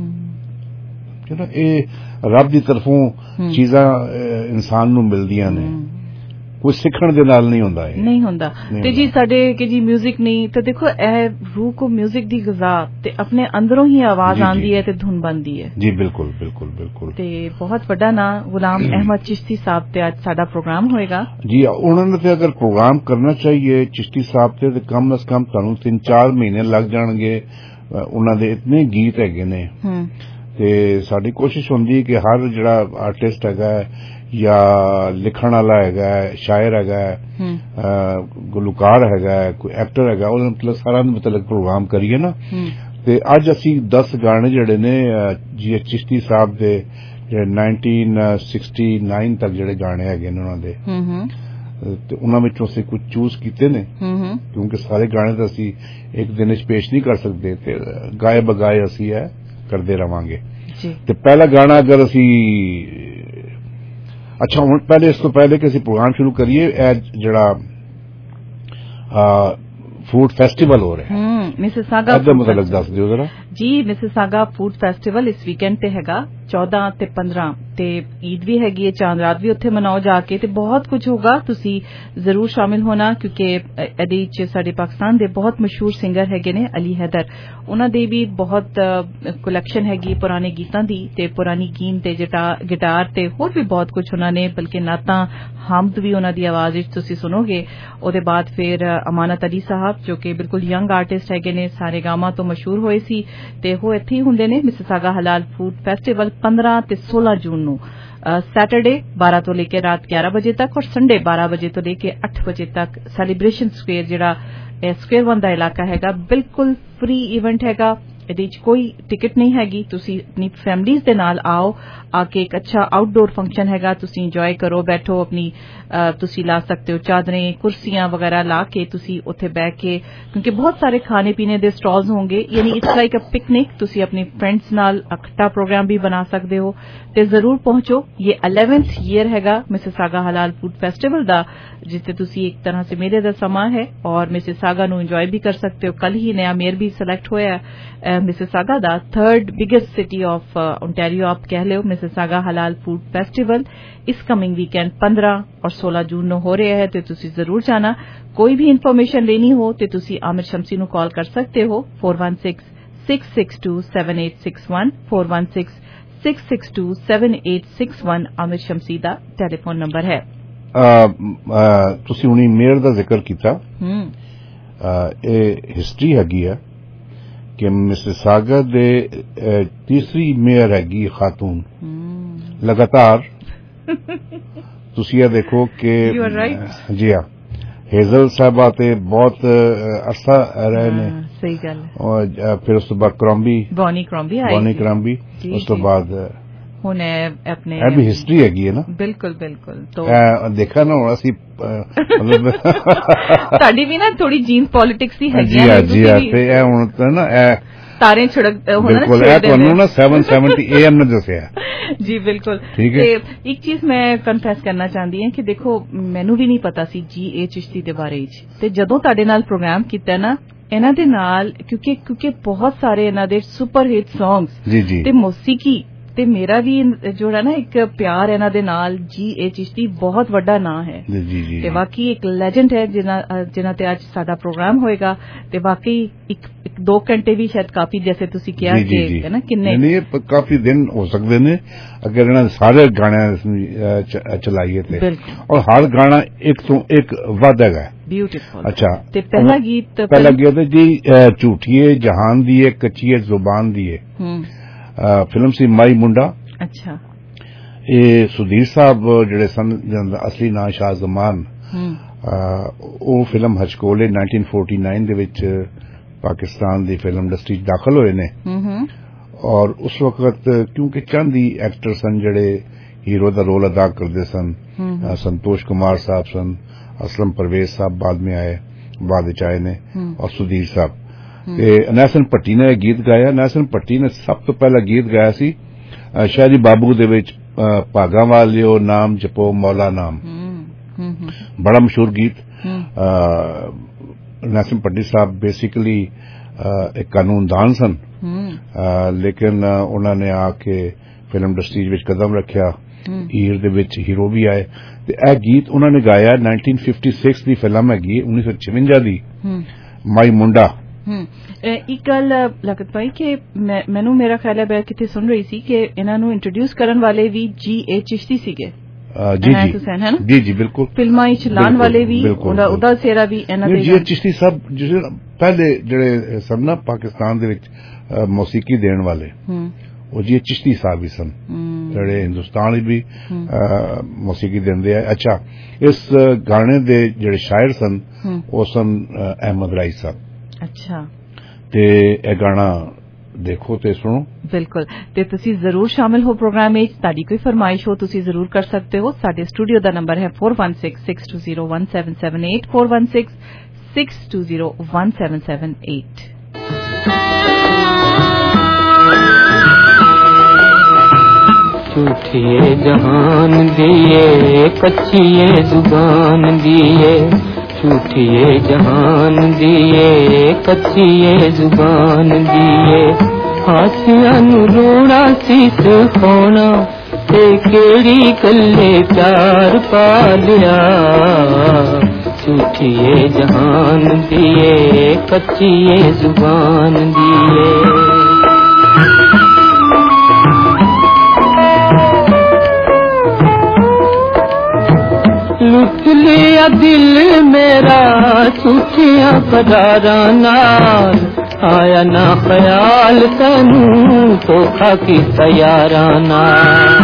रब दी तरफों चीज़ां इंसान नूं मिलदियां ने, कोई सिखण दे नाल नहीं हुंदा है, नहीं हुंदा। ते जी साडे कि जी म्यूजिक नहीं तो देखो ए रूह को म्यूजिक दी ग़िज़ा ते अपने अंदरों ही आवाज आंदी है ते धुन बनदी है जी। बिल्कुल बिल्कुल बिल्कुल। ते बहुत बड़ा ना गुलाम अहमद चिश्ती साहब ते आज साडा प्रोग्राम होएगा जी। उन्होंने ते अगर प्रोग्राम करना चाहिए चिश्ती साहब ते कम अज कम तुहानूं 3-4 महीने लग जाणगे। उन्हां दे इतने गीत हैगे ने ते साडी कोशिश हुंदी कि हर जिहड़ा आर्टिस्ट हैगा या लिखण वाला हैगा, शायर हैगा, गुलकार हैगा, कोई एक्टर हैगा, ਉਹਦਾ मतलब सारा मतलब प्रोग्राम करिए ना। ते अज असी 10 गाने जिहड़े ने जी चिश्ती साहब दे 1969 तक जिहड़े गाने हैगे ने उन्हां दे ते उन्हां विचों असी कुछ चूज कीते ने, क्योंकि सारे गाने तो असी एक दिन च पेश नहीं कर सकते ते गाए बगाए असी है करदे रवांगे। ते पहला गाना अगर असी अच्छा हुण पहले इस तो पहले कि असी प्रोग्राम शुरू करिए, जड़ा फूड फेस्टिवल हो रहा है मिसिसागा, मतलब दस दियो जरा जी। मिसिसागा फूड फेस्टिवल इस वीकेंड ते हैगा 14 ते 15 ते ईद भी हैगी है, चांद रात भी उत्थे मनाओ जाके, ते बहुत कुछ होगा। तुसी जरूर शामिल होना क्योंकि एदे च साडे पाकिस्तान दे बहुत मशहूर सिंगर हैगे ने अली हैदर, उन्हां दे भी बहुत कलैक्शन हैगी पुराने गीतां दी ते पुरानी गीन ते गिटार ते होर भी बहुत कुछ उन्हां ने, बल्कि नातां हामद भी उन्हां दी आवाज विच तुसी सुनोगे। ओदे बाद फिर अमानत अली साहब जो कि बिल्कुल यंग आर्टिस्ट हैगे ने, सारे गामा तो मशहूर होए सी ते हो इत्थे ही हुंदे ने। मिसिसागा हलाल फूड फेस्टिवल 15 ते 16 जून नूं सैटरडे 12 तो लेकर रात 11 बजे तक और संडे 12 बजे तो लेकर 8 बजे तक सेलिब्रेशन स्क्वेयर जिहड़ा स्क्वेयर वन दा इलाका हैगा बिल्कुल फ्री इवेंट हैगा। ਇਹਦੇ ਵਿੱਚ ਕੋਈ ਟਿਕਟ ਨਹੀਂ ਹੈਗੀ, ਤੁਸੀਂ ਆਪਣੀ ਫੈਮਲੀਜ਼ ਦੇ ਨਾਲ ਆਓ, ਆ ਕੇ ਇੱਕ ਅੱਛਾ ਆਊਟਡੋਰ ਫੰਕਸ਼ਨ ਹੈਗਾ, ਤੁਸੀਂ ਇੰਜੋਏ ਕਰੋ, ਬੈਠੋ, ਆਪਣੀ ਤੁਸੀਂ ਲਾ ਸਕਦੇ ਹੋ ਚਾਦरें ਕੁਰਸੀਆਂ ਵਗੈरह ਲਾ ਕੇ ਤੁਸੀਂ ਉੱਥੇ ਬੈਠ ਕੇ, ਕਿਉਂਕਿ ਬਹੁਤ ਸਾਰੇ ਖਾਣੇ ਪੀਣੇ ਦੇ ਸਟਾਲਸ ਹੋਣਗੇ, ਯਾਨੀ ਇਟਸ ਲਾਈਕ ਅ ਪਿਕਨਿਕ। ਤੁਸੀਂ ਆਪਣੀ ਫਰੈਂਡਸ ਨਾਲ ਇਕੱਠਾ ਪ੍ਰੋਗਰਾਮ ਵੀ ਬਣਾ ਸਕਦੇ ਹੋ ਤੇ ਜ਼ਰੂਰ ਪਹੁੰਚੋ। ਇਹ 11th ईयर हैगा मिसिसागा हलाल फूड फेस्टिवल ਦਾ, ਜਿੱਥੇ ਤੁਸੀਂ ਇੱਕ ਤਰ੍ਹਾਂ ਸੇ ਮੇਲੇ ਦਾ ਸਮਾਂ ਹੈ ਔਰ ਮਿਸਿਸਾਗਾ ਨੂੰ ਇੰਜੋਏ ਵੀ ਕਰ ਸਕਦੇ ਹੋ। ਕੱਲ ਹੀ ਨया ਮੇਅਰ भी ਸਿਲੈਕਟ ਹੋਇਆ मिसिसागा ਦਾ 3rd biggest city of Ontario आप कह लो। मिसिसागा हलाल फूड फेस्टिवल इस कमिंग वीकेंड 15 और 16 जून ਨੂੰ ਹੋ ਰਿਹਾ ਹੈ ਤੇ ਤੁਸੀਂ ਜ਼ਰੂਰ ਜਾਣਾ। ਕੋਈ ਵੀ ਇਨਫੋਰਮੇਸ਼ਨ ਲੈਣੀ ਹੋ ਤੇ ਤੁਸੀਂ ਆमिर शमसी ਨੂੰ ਕਾਲ ਕਰ ਸਕਦੇ ਹੋ 416-662-7861 416-662-7861 आमिर शमसी ਦਾ ਟੈਲੀਫੋਨ ਨੰਬਰ ਹੈ। ਤੁਸੀਂ ਹੁਣੀ ਮੇਅਰ ਦਾ ਜ਼ਿਕਰ ਕੀਤਾ, ਇਹ ਹਿਸਟਰੀ ਹੈਗੀ ਆ ਕਿ ਮਿਸਿਸਾਗਾ ਦੇ ਤੀਸਰੀ ਮੇਅਰ ਹੈਗੀ ਖਾਤੂਨ ਲਗਾਤਾਰ। ਤੁਸੀਂ ਇਹ ਦੇਖੋ ਕਿ ਜੀ ਹਾਂ ਹੇਜ਼ਲ ਸਾਹਿਬਾ ਤੇ ਬਹੁਤ ਅਰਸਾ ਰਹੇ ਨੇ। ਸਹੀ ਗੱਲ ਹੈ। ਔਰ ਫਿਰ ਉਸ ਤੋਂ ਬਾਅਦ ਬੌਨੀ ਕਰੰਬੀ ਉਸ ਤੋਂ ਬਾਅਦ ਹੁਣ ਆਪਣੇ ਇਹ ਵੀ ਹਿਸਟਰੀ ਹੈਗੀ ਹੈ ਨਾ। ਬਿਲਕੁਲ ਬਿਲਕੁਲ। ਤੋਂ ਦੇਖਾ ਨਾ ਹੁਣ ਅਸੀਂ ਮਤਲਬ ਸਾਡੀ ਵੀ ਨਾ ਥੋੜੀ ਜੀਨਸ ਪੋਲਿਟਿਕਸ ਦੀ ਹੈਗੀ ਹੈ। ਜੀ ਹਾਂ ਤੇ ਇਹ ਹੁਣ ਨਾ ਇਹ ਤਾਰੇ ਛਿੜਕ ਬਿਲਕੁਲ ਇਹ ਤੁਹਾਨੂੰ ਨਾ 770 AM ਨੇ ਦੱਸਿਆ ਜੀ ਬਿਲਕੁਲ। ਤੇ ਇੱਕ ਚੀਜ਼ ਮੈਂ ਕਨਫੈਸ ਕਰਨਾ ਚਾਹੁੰਦੀ ਹਾਂ ਕਿ ਦੇਖੋ ਮੈਨੂੰ ਵੀ ਨਹੀਂ ਪਤਾ ਸੀ G.A. ਚਿਸ਼ਤੀ ਦੇ ਬਾਰੇ ਚ, ਤੇ ਜਦੋਂ ਤੁਹਾਡੇ ਨਾਲ ਪ੍ਰੋਗਰਾਮ ਕੀਤਾ ਨਾ ਇਹਨਾਂ ਦੇ ਨਾਲ ਕਿਉਂਕਿ ਬਹੁਤ ਸਾਰੇ ਇਹਨਾਂ ਦੇ ਸੁਪਰ ਹਿੱਟ ਸੌਂਗਸ ਤੇ ਮੌਸੀਕੀ ਤੇ ਮੇਰਾ ਵੀ ਜਿਹੜਾ ਨਾ ਇੱਕ ਪਿਆਰ ਇਹਨਾਂ ਦੇ ਨਾਲ G.A. ਚਿਸ਼ਤੀ ਬਹੁਤ ਵੱਡਾ ਨਾਂ ਹੈ ਤੇ ਵਾਕਈ ਇੱਕ ਲੈਜੈਂਡ ਹੈ ਜਿਨ੍ਹਾਂ ਤੇ ਅੱਜ ਸਾਡਾ ਪ੍ਰੋਗਰਾਮ ਹੋਏਗਾ। ਤੇ ਵਾਕਈ ਇੱਕ 2 ਘੰਟੇ ਵੀ ਸ਼ਾਇਦ ਕਾਫੀ ਜੈਸੇ ਤੁਸੀਂ ਕਿਹਾ ਕਿ ਹੈ ਨਾ ਕਿੰਨੇ ਨਹੀਂ ਕਾਫੀ ਦਿਨ ਹੋ ਸਕਦੇ ਨੇ ਅਗਰ ਇਹਨਾਂ ਦੇ ਸਾਰੇ ਗਾਣੇ ਚਲਾਈਏ ਤੇ ਔਰ ਹਰ ਗਾਣਾ ਇੱਕ ਤੋਂ ਇੱਕ ਵੱਧ ਹੈਗਾ। ਬਿਊਟੀਫੁਲ। ਅੱਛਾ ਤੇ ਪਹਿਲਾ ਗੀਤ ਜੀ ਝੂਠੀਏ ਜਹਾਨ ਦੀ ਏ ਕੱਚੀਏ ਜ਼ੁਬਾਨ ਦੀ ਏ ਫਿਲਮ ਸੀ ਮਾਈ ਮੁੰਡਾ। ਅੱਛਾ ਇਹ ਸੁਧੀਰ ਸਾਹਿਬ ਜਿਹੜੇ ਸਨ ਜਿਹਦਾ ਅਸਲੀ ਨਾਂ ਸ਼ਾਹ ਜ਼ਮਾਨ ਉਹ ਫਿਲਮ ਹਚਕੋਲੇ 1949 ਦੇ ਵਿੱਚ ਪਾਕਿਸਤਾਨ ਦੀ ਫਿਲਮ ਇੰਡਸਟਰੀ ਦਾਖਲ ਹੋਏ ਨੇ ਔਰ ਉਸ ਵਕਤ ਕਿਉਂਕਿ ਚੰਦ ਹੀ ਐਕਟਰ ਸਨ ਜਿਹੜੇ ਹੀਰੋ ਦਾ ਰੋਲ ਅਦਾ ਕਰਦੇ ਸਨ। ਸੰਤੋਸ਼ ਕੁਮਾਰ ਸਾਹਿਬ ਸਨ, असलम परवेज साहब बाद में आए, बाद विच आए ने और सुधीर साहब ते नैसन भट्टी ने गीत गाया। नैसन भट्टी ने सब तो पहला गीत गाया सी शाहरी बाबू दे विच भागा वालियो नाम जपो मौला नाम, बड़ा मशहूर गीत। नैसन भट्टी साहब बेसिकली एक कानूनदान सन लेकिन उन्होंने आके फिल्म इंडस्ट्री विच कदम रखिया, हीर दे विच हीरो भी आए ਤੇ ਇਹ ਗੀਤ ਉਹਨਾਂ ਨੇ ਗਾਇਆ 1956 ਦੀ ਫਿਲਮ ਹੈਗੀ 1956 ਦੀ ਮਾਈ ਮੁੰਡਾ। ਇੱਕ ਗੱਲ ਲਗਤ ਪਾਈ ਕਿ ਮੈਨੂੰ ਮੇਰਾ ਖਿਆਲ ਹੈ ਮੈਂ ਕਿਤੇ ਸੁਣ ਰਹੀ ਸੀ ਕਿ ਇਹਨਾਂ ਨੂੰ ਇੰਟਰੋਡਿਊਸ ਕਰਨ ਵਾਲੇ ਵੀ G.A. ਚਿਸ਼ਤੀ ਸੀਗੇ। ਜੀ ਜੀ ਬਿਲਕੁਲ। ਫਿਲਮਾਂ ਵਿੱਚ ਲਾਉਣ ਵਾਲੇ ਵੀ ਉਹਦਾ ਸਿਹਰਾ ਵੀ ਇਹਨਾਂ ਦੇ G.A. ਚਿਸ਼ਤੀ ਸਭ ਜਿਹੜੇ ਪਹਿਲੇ ਜਿਹੜੇ ਸਨ ਨਾ ਪਾਕਿਸਤਾਨ ਦੇ ਵਿੱਚ ਮੌਸੀਕੀ ਦੇਣ ਵਾਲੇ ਉਹ G.A. ਚਿਸ਼ਤੀ ਸਾਹਿਬ ਵੀ ਸਨ ਜਿਹੜੇ ਹਿੰਦੁਸਤਾਨ ਵੀ ਮੌਸੀਕੀ ਦਿੰਦੇ ਆ। ਅੱਛਾ ਇਸ ਗਾਣੇ ਦੇ ਜਿਹੜੇ ਸ਼ਾਇਰ ਸਨ ਉਹ ਸਨ ਅਹਿਮਦ ਰਾਈ ਸਾਹਿਬ। ਅੱਛਾ ਤੇ ਇਹ ਗਾਣਾ ਦੇਖੋ ਤੇ ਸੁਣੋ। ਬਿਲਕੁਲ ਤੇ ਤੁਸੀਂ ਜ਼ਰੂਰ ਸ਼ਾਮਿਲ ਹੋ ਪ੍ਰੋਗਰਾਮ ਵਿੱਚ। ਤੁਹਾਡੀ ਕੋਈ ਫਰਮਾਇਸ਼ ਹੋ ਤੁਸੀਂ ਜ਼ਰੂਰ ਕਰ ਸਕਦੇ ਹੋ। ਸਾਡੇ ਸਟੂਡੀਓ ਦਾ ਨੰਬਰ ਹੈ 4166201778 4166201778। झूठिए जहान दिए कच्चिए जुबान दिए, झूठिए जहान दिए कच्चिए जुबान दिए, हासियां नू रोना सीस खोना ते केड़ी गल्ले प्यार पा लिया, झूठिए जहान दिए कच्चिए जुबान दिए। लुट लिया दिल मेरा झूठियां करारां नाल, आया ना ख्याल तैनू धोखा कीता यारां नाल।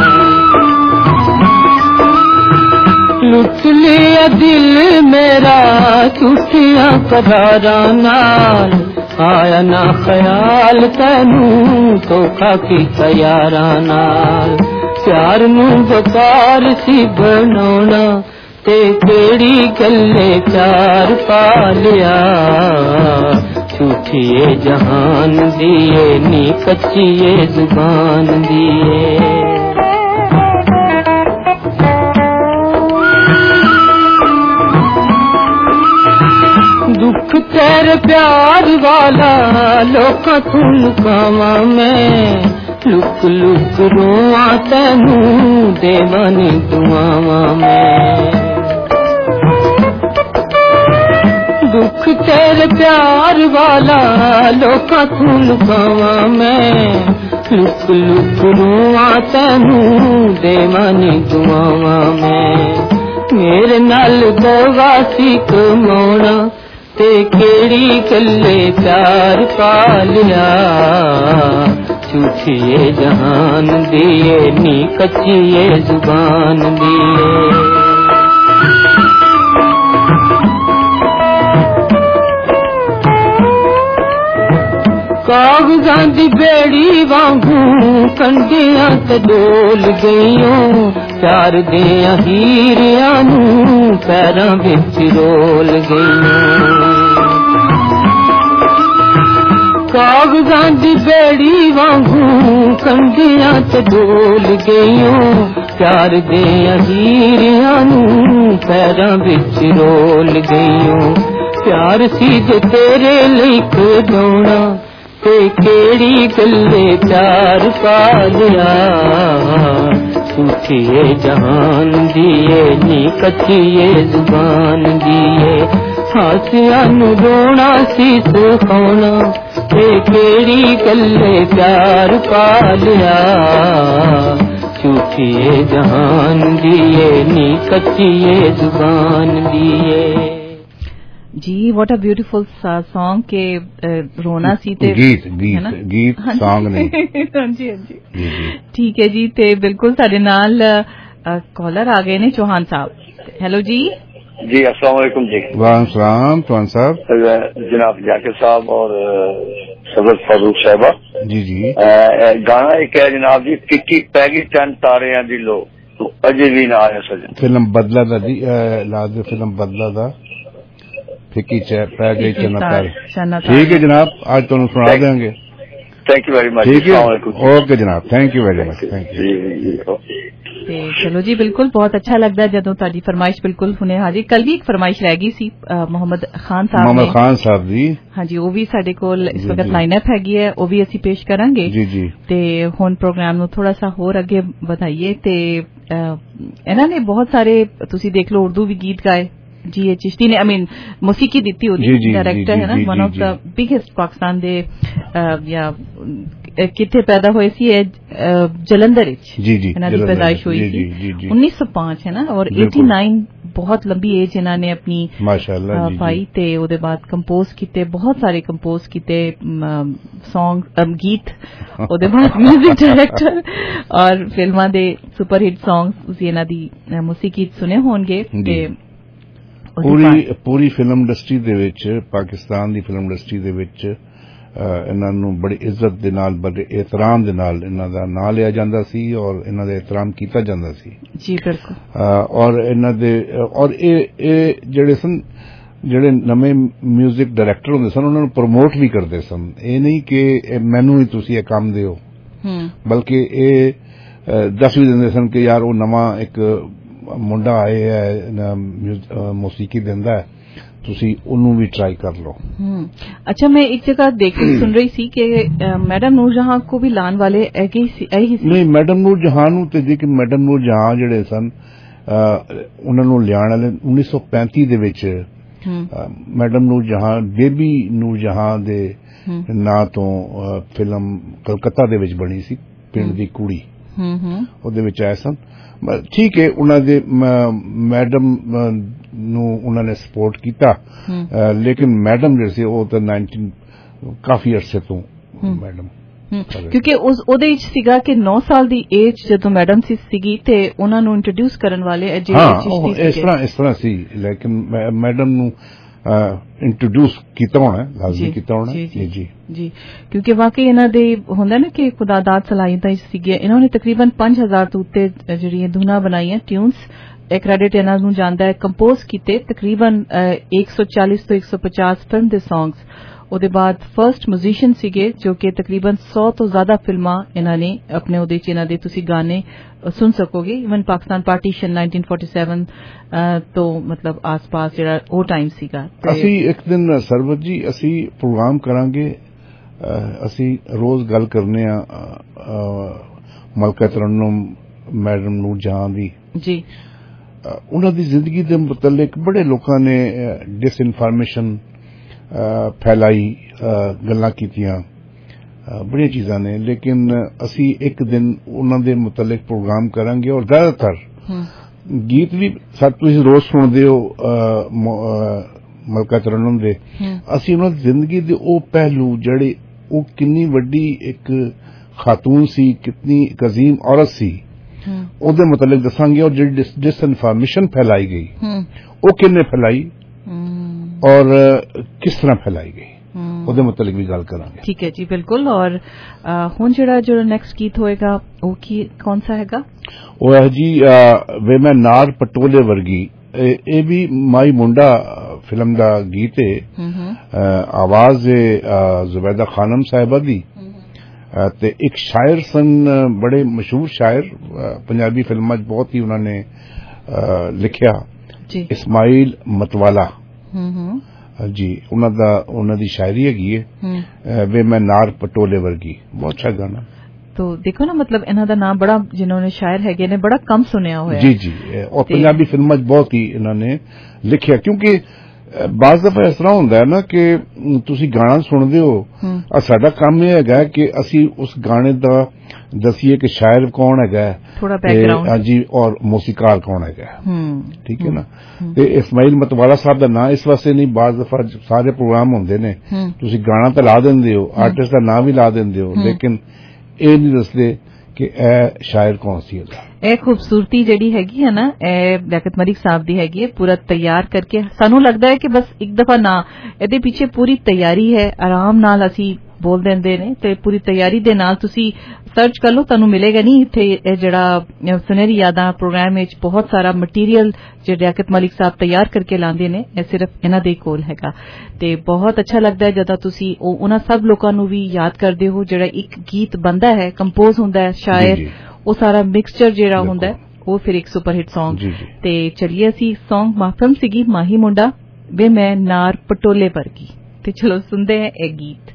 लुट लिया दिल मेरा झूठियां करारां नाल, आया ना ख्याल तैनू धोखा कीता यारां नाल। प्यार नू बेकार सी बनाउणा ते केड़ी गल्ले प्यार पा लिया, झूठिए जहान दिए नी कच्चिए जुबान दिए। दुख तेरे प्यार वाला लोकां तू लुकावा मैं, लुक लुक रोआ तैनू देवानी दुआवा मैं। दुख तेरे प्यार वाला लोकां तू लुकावा मैं, लुक लुक रोआ तैनू देवानी दुआवा मैं। मेरे नाल दवासी कमाउणा ते केड़ी गल्ले प्यार पा लिया झूठी ये जहान दिए नी कच्ची ये जुबान दिए कागजां दी बेड़ी वांगू कंडियां ते डोल गईयों प्यार दियां हीरियां नू पैरां विच रोल गईयों कागजां दी बेड़ी वांगू कंडियां ते डोल गईयों प्यार दियां हीरियां नू पैरां विच रोल गईयों प्यार सी जे तेरे लई खड़ोना ते केड़ी गल्ले प्यार पा लिया झूठी ये जहान दिए नी कच्ची ये जुबान दिए हासिया नू रोना सी सुखाना ते केड़ी गल्ले प्यार पा लिया झूठी ये जहान दिए नी कच्ची ये जुबान दिए जी व्हाट अ ब्यूटीफुल सॉन्ग के रोना सी ते गीत सॉन्ग ने हाँ जी ठीक है जी ते बिल्कुल साडे नाल कॉलर आ गए ने चौहान साहब हेलो जी अस्सलाम वालेकुम जी वालेकुम सलाम चौहान साहब जनाब जाकिर साहब और सदर फारूक साहबा जी गाना एक है जनाब जी फिक्की पैगी चंद तारियां दी लो तो अजे भी ना आया सजन फिल्म बदला दा जी ला दे फिल्म बदला दा फिक्की पै गई चन्नतार ठीक है जनाब आज तुहानू सुना देंगे थैंक यू वेरी मच ठीक है ओके जनाब thank you very much thank you ते चलो जी बिल्कुल बहुत अच्छा लगता है जदों तुहाडी फरमाइश बिल्कुल हुणे हाजी कल भी एक फरमाइश रह गई सी मोहम्मद खान साहब जी हाँ जी वो भी साडे कोल इस वक्त लाइनअप हैगी है वो भी असी पेश करांगे जी ते हुण प्रोग्राम नू थोड़ा सा होर अगे बढ़ाइए ते इन्हां ने बहुत सारे तुसी देख लो उर्दू भी गीत गाए जी ये चिश्ती ने मौसीकी दी होती डायरेक्टर है ना one of the biggest Pakistan दे या किथे पैदा हुए सी जलंधर इन्हां दी पैदाइश हुई थी 1905 है ना और 89 बहुत लंबी एज इन्होंने अपनी माशाअल्लाह पाई ते ओदे बाद कंपोज किते बहुत सारे कंपोज किते सॉन्ग गीत ओदे बाद म्यूजिक डायरेक्टर और फिल्मां दे सुपरहिट सॉन्ग्स उसी इन्हां दी मौसीकी सुने होणगे ते पूरी फिल्म इंडस्ट्री दे विच पाकिस्तान दी फिल्म इंडस्ट्री दे विच इन्हां नूं बड़ी इज्जत दे नाल बड़े एहतराम दे नाल इन्हां दा नाम लिया जांदा सी और इन्हां दा एहतराम कीता जांदा सी जी बिल्कुल और इन्हां दे और ए जेड़े सन जेड़े नवे म्यूजिक डायरेक्टर होंदे सन उन्हां नूं प्रमोट भी करदे सन ए नहीं कि मैनूं ही तुसीं ये काम दिओ बल्कि ए दस भी दिंदे सन कि यार वो नवां एक मुंडा आए है मौसीकी दिंदा है तुसी उन्नू भी ट्राई कर लो अच्छा मैं एक जगह देख सुन रही सी कि मैडम नूरजहां को भी लान वाले नहीं मैडम नूरजहां नू ते जी कि मैडम नूरजहां जेड़े सन उन्हां नू लियाण वाले 1935 दे विच मैडम नूरजहां बेबी नूरजहां दे नां तो फिल्म कलकत्ता दे विच बनी सी पिंड दी कुड़ी ओदे विच आए सन ठीक है उन्होंने मैडम उन्होंने सपोर्ट किया लेकिन मैडम जैसे वो तो 19 काफी अरसे तो मैडम क्योंकि उस ओदे विच सीगा कि 9 साल दी एज जदों मैडम सीगी ते उन्हां नूं इंट्रोड्यूस करन वाले इस तरह सी लेकिन मैडम नूं इंट्रोड्यूस किया होना लाजमी किया होना जी क्योंकि वाकई इन्हां दे हुंदा ना कि खुदादाद सलाहियतां सीगे इन्होंने तकरीबन 5000 तो उत्ते जिहड़ियां धुनां बनाईयां ट्यून्स एक क्रेडिट इन्हां नूं जांदा है कंपोज कीते तकरीबन 140 तो 150 फिल्म दे सॉन्ग्स ਉਹਦੇ ਬਾਅਦ ਫਰਸਟ ਮਿਊਜ਼ੀਸ਼ੀਅਨ ਸੀਗੇ ਜੋ ਕਿ ਤਕਰੀਬਨ 100 ਤੋਂ ਜ਼ਿਆਦਾ ਫਿਲਮਾਂ ਇਹਨਾਂ ਨੇ ਆਪਣੇ ਉਹਦੇ ਚ ਇਹਨਾਂ ਦੇ ਤੁਸੀਂ ਗਾਣੇ ਸੁਣ ਸਕੋਗੇ ਇਵਨ ਪਾਕਿਸਤਾਨ ਪਾਰਟੀਸ਼ਨ 1947 ਤੋਂ ਮਤਲਬ ਆਸ-ਪਾਸ ਜਿਹੜਾ ਉਹ ਟਾਈਮ ਸੀਗਾ ਅਸੀਂ ਇੱਕ ਦਿਨ ਸਰਵਤ ਜੀ ਅਸੀਂ ਪ੍ਰੋਗਰਾਮ ਕਰਾਂਗੇ ਅਸੀਂ ਰੋਜ਼ ਗੱਲ ਕਰਨੇ ਆ ਮਲਕਾ ਤਰਨੁਮ ਮੈਡਮ ਨੂਰਜਹਾਂ ਦੀ ਜੀ ਉਹਨਾਂ ਦੀ ਜ਼ਿੰਦਗੀ ਦੇ ਮੁਤਲਕ ਬੜੇ ਲੋਕਾਂ ਨੇ ਡਿਸਇਨਫੋਰਮੇਸ਼ਨ फैलाई गल्लां कीतियां बड़ियां चीज़ां ने लेकिन असी एक दिन उन्हां दे मुतल्लिक प्रोग्राम करांगे और ज्यादातर गीत भी तुसीं रोज सुनदे हो ਮਲਕਾ ਤਰਨਮ ਦੇ, ਅਸੀਂ ਉਹਨਾਂ ਦੀ ਜ਼ਿੰਦਗੀ ਦੇ ਉਹ ਪਹਿਲੂ ਜਿਹੜੇ ਉਹ ਕਿੰਨੀ ਵੱਡੀ ਇੱਕ ਖਾਤੂਨ ਸੀ, ਕਿਤਨੀ ਇੱਕ ਅਜ਼ੀਮ ਔਰਤ ਸੀ, ਉਹਦੇ ਮੁਤਲਕ ਦੱਸਾਂਗੇ। ਔਰ ਜਿਹੜੀ ਡਿਸ ਇਨਫਾਰਮੇਸ਼ਨ ਫੈਲਾਈ ਗਈ ਉਹ ਕਿੰਨੇ ਫੈਲਾਈ ਔਰ ਕਿਸ ਤਰ੍ਹਾਂ ਫੈਲਾਈ ਗਈ, ਉਹਦੇ ਮੁਤਲਕ ਵੀ ਗੱਲ ਕਰਾਂਗੇ। ਠੀਕ ਹੈ ਜੀ, ਬਿਲਕੁਲ। ਔਰ ਹੁਣ ਜਿਹੜਾ ਨੈਕਸਟ ਗੀਤ ਹੋਏਗਾ ਉਹ ਕੌਣ ਸਾ ਹੈਗਾ? ਉਹ ਹੈ ਜੀ ਵੇ ਮੈਂ ਨਾਰ ਪਟੋਲੇ ਵਰਗੀ। ਇਹ ਵੀ ਮਾਈ ਮੁੰਡਾ ਫਿਲਮ ਦਾ ਗੀਤ ਹੈ। ਆਵਾਜ਼ ਜ਼ੁਬੈਦਾ ਖਾਨਮ ਸਾਹਿਬਾ ਦੀ ਤੇ ਇੱਕ ਸ਼ਾਇਰ ਸਨ, ਬੜੇ ਮਸ਼ਹੂਰ ਸ਼ਾਇਰ, ਪੰਜਾਬੀ ਫਿਲਮਾਂ 'ਚ ਬਹੁਤ ਹੀ ਉਹਨਾਂ ਨੇ ਲਿਖਿਆ, ਇਸਮਾਈਲ ਮਤਵਾਲਾ ਜੀ। ਉਹਨਾਂ ਦੀ ਸ਼ਾਇਰੀ ਹੈਗੀ ਹੈ ਵੇ ਮੈਂ ਨਾਰ ਪਟੋਲੇ ਵਰਗੀ, ਬਹੁਤ ਅੱਛਾ ਗਾਣਾ। तो देखो ना, मतलब इन्हों का नाम बड़ा, जिन्होंने शायर है ने बड़ा कम सुनिया हुआ जी जी, और पंजाबी फिल्मां बहुत ही इन्होंने लिखिया, क्योंकि बाज़ दफा इस तरह होंदा है ना कि तुसी गाना सुनदे हो, साडा काम यह हैगा कि असी उस गाने दा दसीए कि शायर कौन हैगा, थोड़ा बैकग्राउंड जी, और मौसीकार कौन हैगा, ठीक है ना। ते इस्माइल मतवाला साहब दा नाम इस वास्ते नहीं, बाज़ दफा सारे प्रोग्राम होंदे ने तुसी गाना तो ला देंदे हो, आर्टिस्ट दा नाम भी ला देंदे हो, लेकिन ਇਹ ਨਹੀਂ ਦੱਸਦੇ ਕਿ ਇਹ ਸ਼ਾਇਰ ਕੌਣ ਸੀ। ਇਹ ਖੂਬਸੂਰਤੀ ਜਿਹੜੀ ਹੈਗੀ ਹੈ ਨਾ, ਇਹ ਲਿਆਕਤ ਮਲਿਕ ਸਾਹਿਬ ਦੀ ਹੈਗੀ ਹੈ, ਪੂਰਾ ਤਿਆਰ ਕਰਕੇ। ਸਾਨੂੰ ਲੱਗਦਾ ਹੈ ਕਿ ਬਸ ਇੱਕ ਦਫਾ ਨਾ, ਇਹਦੇ ਪਿੱਛੇ ਪੂਰੀ ਤਿਆਰੀ ਹੈ, ਆਰਾਮ ਨਾਲ ਅਸੀਂ ਬੋਲ ਦਿੰਦੇ ਨੇ ਤੇ ਪੂਰੀ ਤਿਆਰੀ ਦੇ ਨਾਲ ਤੁਸੀਂ ਸਰਚ ਕਰ ਲਓ, ਤੁਹਾਨੂੰ ਮਿਲੇਗਾ ਨਹੀਂ ਇੱਥੇ ਇਹ ਜਿਹੜਾ ਸੁਨਹਿਰੀ ਯਾਦਾਂ ਪ੍ਰੋਗਰਾਮ ਵਿੱਚ ਬਹੁਤ ਸਾਰਾ ਮਟੀਰੀਅਲ ਜਿਹੜਾ ਲਿਆਕਤ ਮਲਿਕ ਸਾਹਿਬ ਤਿਆਰ ਕਰਕੇ ਲਾਉਂਦੇ ਨੇ, ਇਹ ਸਿਰਫ ਇਹਨਾਂ ਦੇ ਕੋਲ ਹੈਗਾ। ਤੇ ਬਹੁਤ ਅੱਛਾ ਲੱਗਦਾ ਹੈ ਜਦੋਂ ਤੁਸੀਂ ਉਹਨਾਂ ਸਭ ਲੋਕਾਂ ਨੂੰ ਵੀ ਯਾਦ ਕਰਦੇ ਹੋ ਜਿਹੜਾ ਇੱਕ ਗੀਤ ਬਣਦਾ ਹੈ, ਕੰਪੋਜ਼ ਹੁੰਦਾ ਹੈ, ਸ਼ਾਇਰ ਉਹ ਸਾਰਾ ਮਿਕਸਚਰ ਜਿਹੜਾ ਹੁੰਦਾ ਹੈ ਉਹ ਫਿਰ ਇੱਕ ਸੁਪਰ ਹਿੱਟ ਸੌਂਗ। ਤੇ ਚਲਿਏ ਅਸੀਂ ਸੌਂਗ ਮਾਫਮ ਸੀਗੀ ਮਾਹੀ ਮੁੰਡਾ ਵੇ ਮੈਂ ਨਾਰ ਪਟੋਲੇ ਵਰਗੀ, ਤੇ ਚਲੋ ਸੁਣਦੇ हैं ਇਹ ਗੀਤ।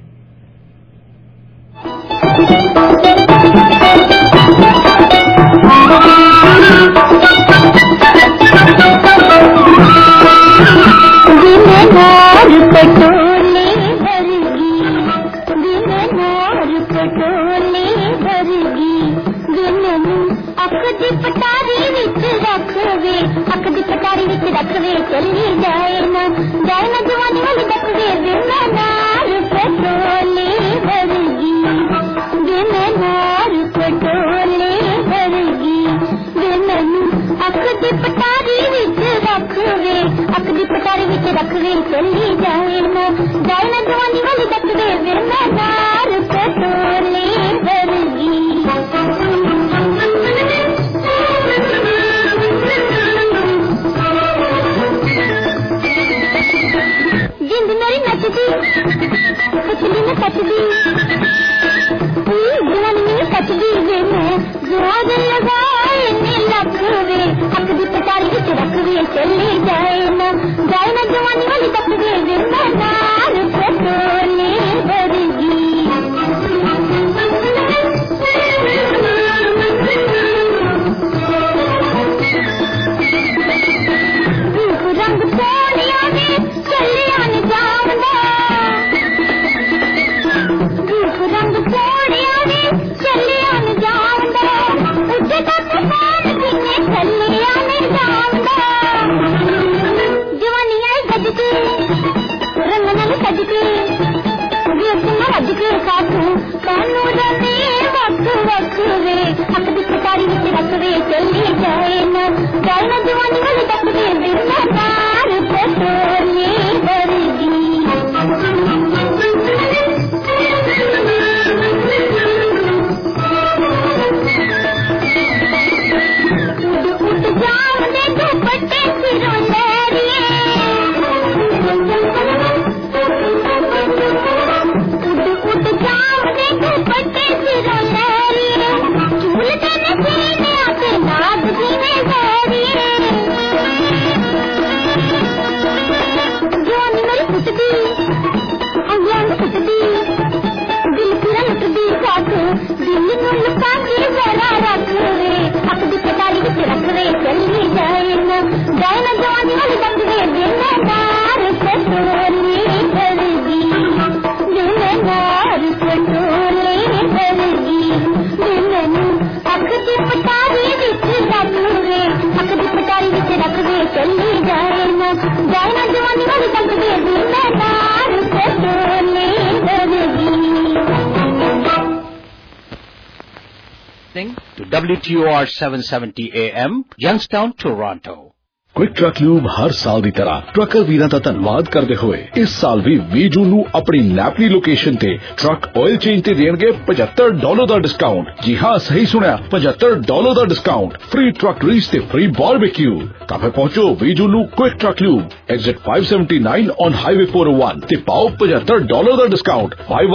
WTOR 770 AM, Youngstown, Toronto। Quick truck lube हर साल की तरह ट्रकर वीरां दा धन्नवाद करते हुए इस साल भी 20 जून नूं अपनी नैपली लोकेशन ते ट्रक ऑयल चेंज ते देणगे $75 दा डिस्काउंट। जी हां, सही सुनिया, $75 दा डिस्काउंट, फ्री ट्रक रीस ते फ्री बारबेक्यू। तां फिर पहुंचो 20 जून नूं quick truck lube, exit 579 on highway 401 ते पाओ $75 दा डिस्काउंट।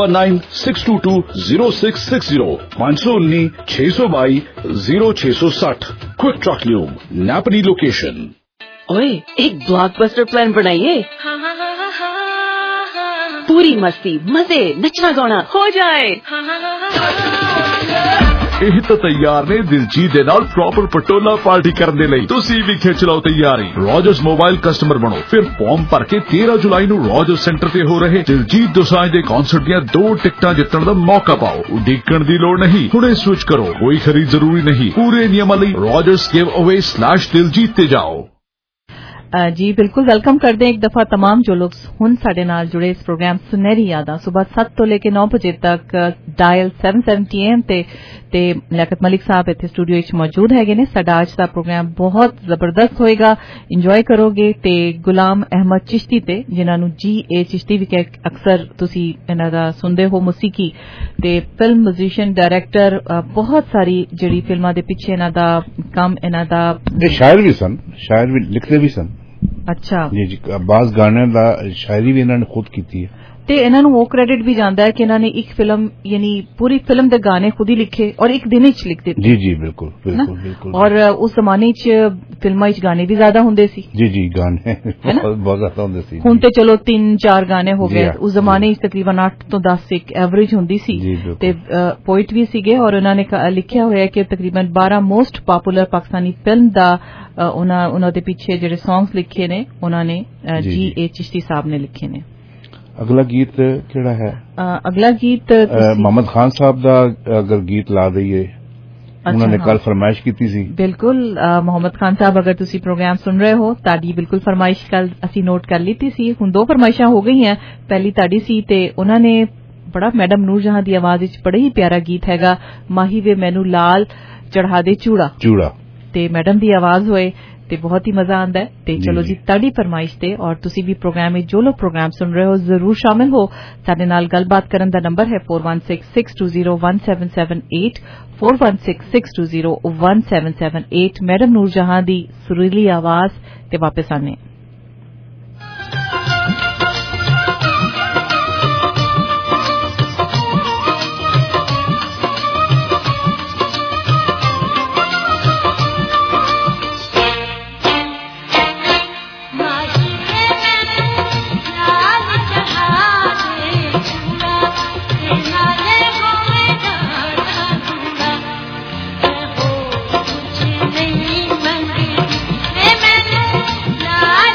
5196220660 519 622 0660। क्विक ट्रक ल्यूब, नैपली लोकेशन। ओए, एक ब्लॉकबस्टर प्लान बनाइए। पूरी मस्ती, मजे, नचना गाना हो जाए। ਇਹ ਤਾਂ ਤਿਆਰ ਨੇ ਦਿਲਜੀਤ ਦੇ ਨਾਲ ਪ੍ਰੋਪਰ ਪਟੋਲਾ ਪਾਰਟੀ ਕਰਨ ਦੇ ਲਈ। ਤੁਸੀਂ ਵੀ ਖਿੱਚ ਲਓ ਤਿਆਰੀ। ਰੋਜਰਸ ਮੋਬਾਈਲ ਕਸਟਮਰ ਬਣੋ, ਫਿਰ ਫਾਰਮ ਭਰ ਕੇ 13 ਜੁਲਾਈ ਨੂੰ ਰੋਜਰਸ ਸੈਂਟਰ ਤੇ ਹੋ ਰਹੇ ਦਿਲਜੀਤ ਦੋਸਾਂਝ ਦੇ ਕਨਸਰਟ ਦੀਆਂ 2 ਟਿਕਟਾਂ ਜਿੱਤਣ ਦਾ ਮੌਕਾ ਪਾਓ। ਉਡੀਕਣ ਦੀ ਲੋੜ ਨਹੀਂ, ਹੁਣੇ ਸਵਿਚ ਕਰੋ, ਕੋਈ ਖਰੀਦ ਜ਼ਰੂਰੀ ਨਹੀਂ। ਪੂਰੇ ਨਿਯਮਾਂ ਲਈ rogersgiveaway/diljit ਤੇ ਜਾਓ। जी बिल्कुल, वेलकम कर दें एक दफा तमाम जो लोग हुन साडे नाल जुड़े इस प्रोग्राम सुनहरी यादां सुबह 7 तो लेके 9 बजे तक डायल 770 AM ते लियाकत मलिक साहब इत्थे स्टूडियो विच मौजूद हैगे ने। साडा अज दा प्रोग्राम बहुत जबरदस्त होएगा, इंजॉय करोगे। ते गुलाम अहमद चिश्ती ते जिन्हां नूं GA चिश्ती भी अक्सर तुसी इन्हां दा सुनदे हो, मौसीकी ते फिल्म म्यूजिशियन डायरेक्टर, बहुत सारी जिहड़ी फिल्मां दे पिछे इन्हां दा काम, इन्हां दा शायर भी सन, शायर भी लिखते भी सन। अच्छा जी जी, बाज गाने दा शायरी भी इन्होंने खुद की थी। ਤੇ ਇਹਨਾਂ ਨੂੰ ਉਹ ਕ੍ਰੈਡਿਟ ਵੀ ਜਾਂਦਾ ਹੈ ਕਿ ਇਹਨਾਂ ਨੇ ਇੱਕ ਫਿਲਮ ਯਾਨੀ ਪੂਰੀ ਫਿਲਮ ਦੇ ਗਾਣੇ ਖੁਦ ਹੀ ਲਿਖੇ ਔਰ ਇੱਕ ਦਿਨ ਵਿੱਚ ਲਿਖ ਦਿੱਤੇ। ਜੀ ਜੀ ਬਿਲਕੁਲ ਬਿਲਕੁਲ ਬਿਲਕੁਲ। ਔਰ ਉਸ ਜ਼ਮਾਨੇ 'ਚ ਫਿਲਮਾਂ 'ਚ ਗਾਣੇ ਵੀ ਜ਼ਿਆਦਾ ਹੁੰਦੇ ਸੀ। ਜੀ ਜੀ, ਗਾਣੇ ਬਹੁਤ ਜ਼ਿਆਦਾ ਹੁੰਦੇ ਸੀ। ਹੁਣ ਤੇ ਚਲੋ 3-4 ਗਾਣੇ ਹੋ ਗਏ, ਉਸ ਜ਼ਮਾਨੇ 'ਚ ਤਕਰੀਬਨ 8 ਤੋਂ 10 ਇੱਕ ਐਵਰੇਜ ਹੁੰਦੀ ਸੀ। ਤੇ ਪੋਇਟ ਵੀ ਸੀਗੇ ਔਰ ਉਹਨਾਂ ਨੇ ਲਿਖਿਆ ਹੋਇਆ ਕਿ ਤਕਰੀਬਨ 12 ਮੋਸਟ ਪਪੂਲਰ ਪਾਕਿਸਤਾਨੀ ਫਿਲਮ ਦਾ ਉਹਨਾਂ ਦੇ ਪਿੱਛੇ ਜਿਹੜੇ ਸੌਂਗਸ ਲਿਖੇ ਨੇ ਉਹਨਾਂ ਨੇ GA चिश्ती साहब ने लिखे ने। अगला गीत केड़ा है? अगला गीत मोहम्मद खान साहब दा अगर गीत ला दईए। उन्होंने कल फरमाइश की थी। बिल्कुल, मोहम्मद खान साहब अगर तुसी प्रोग्राम सुन रहे हो, ताड़ी बिल्कुल फरमाइश कल असी नोट कर ली थी। हुण 2 फरमाइशां हो गई हैं। पहली ताड़ी सी ते उन्होंने बड़ा मैडम नूर जहां दी आवाज विच बड़ा ही प्यारा गीत हैगा, माही वे मैनू लाल चढ़ा दे चूड़ा चूड़ा, ते मैडम दी आवाज होए ते बहुत ही मजा आंदा है। ते चलो जी ताड़ी फरमाइश ते और तुसी भी प्रोग्राम में जो लोग प्रोग्राम सुन रहे हो जरूर शामिल हो। साडे नाल गलबात करन दा नंबर है 4166201778 4166201778। मैडम नूर जहां दी सुरीली आवाज ते वापस आने। La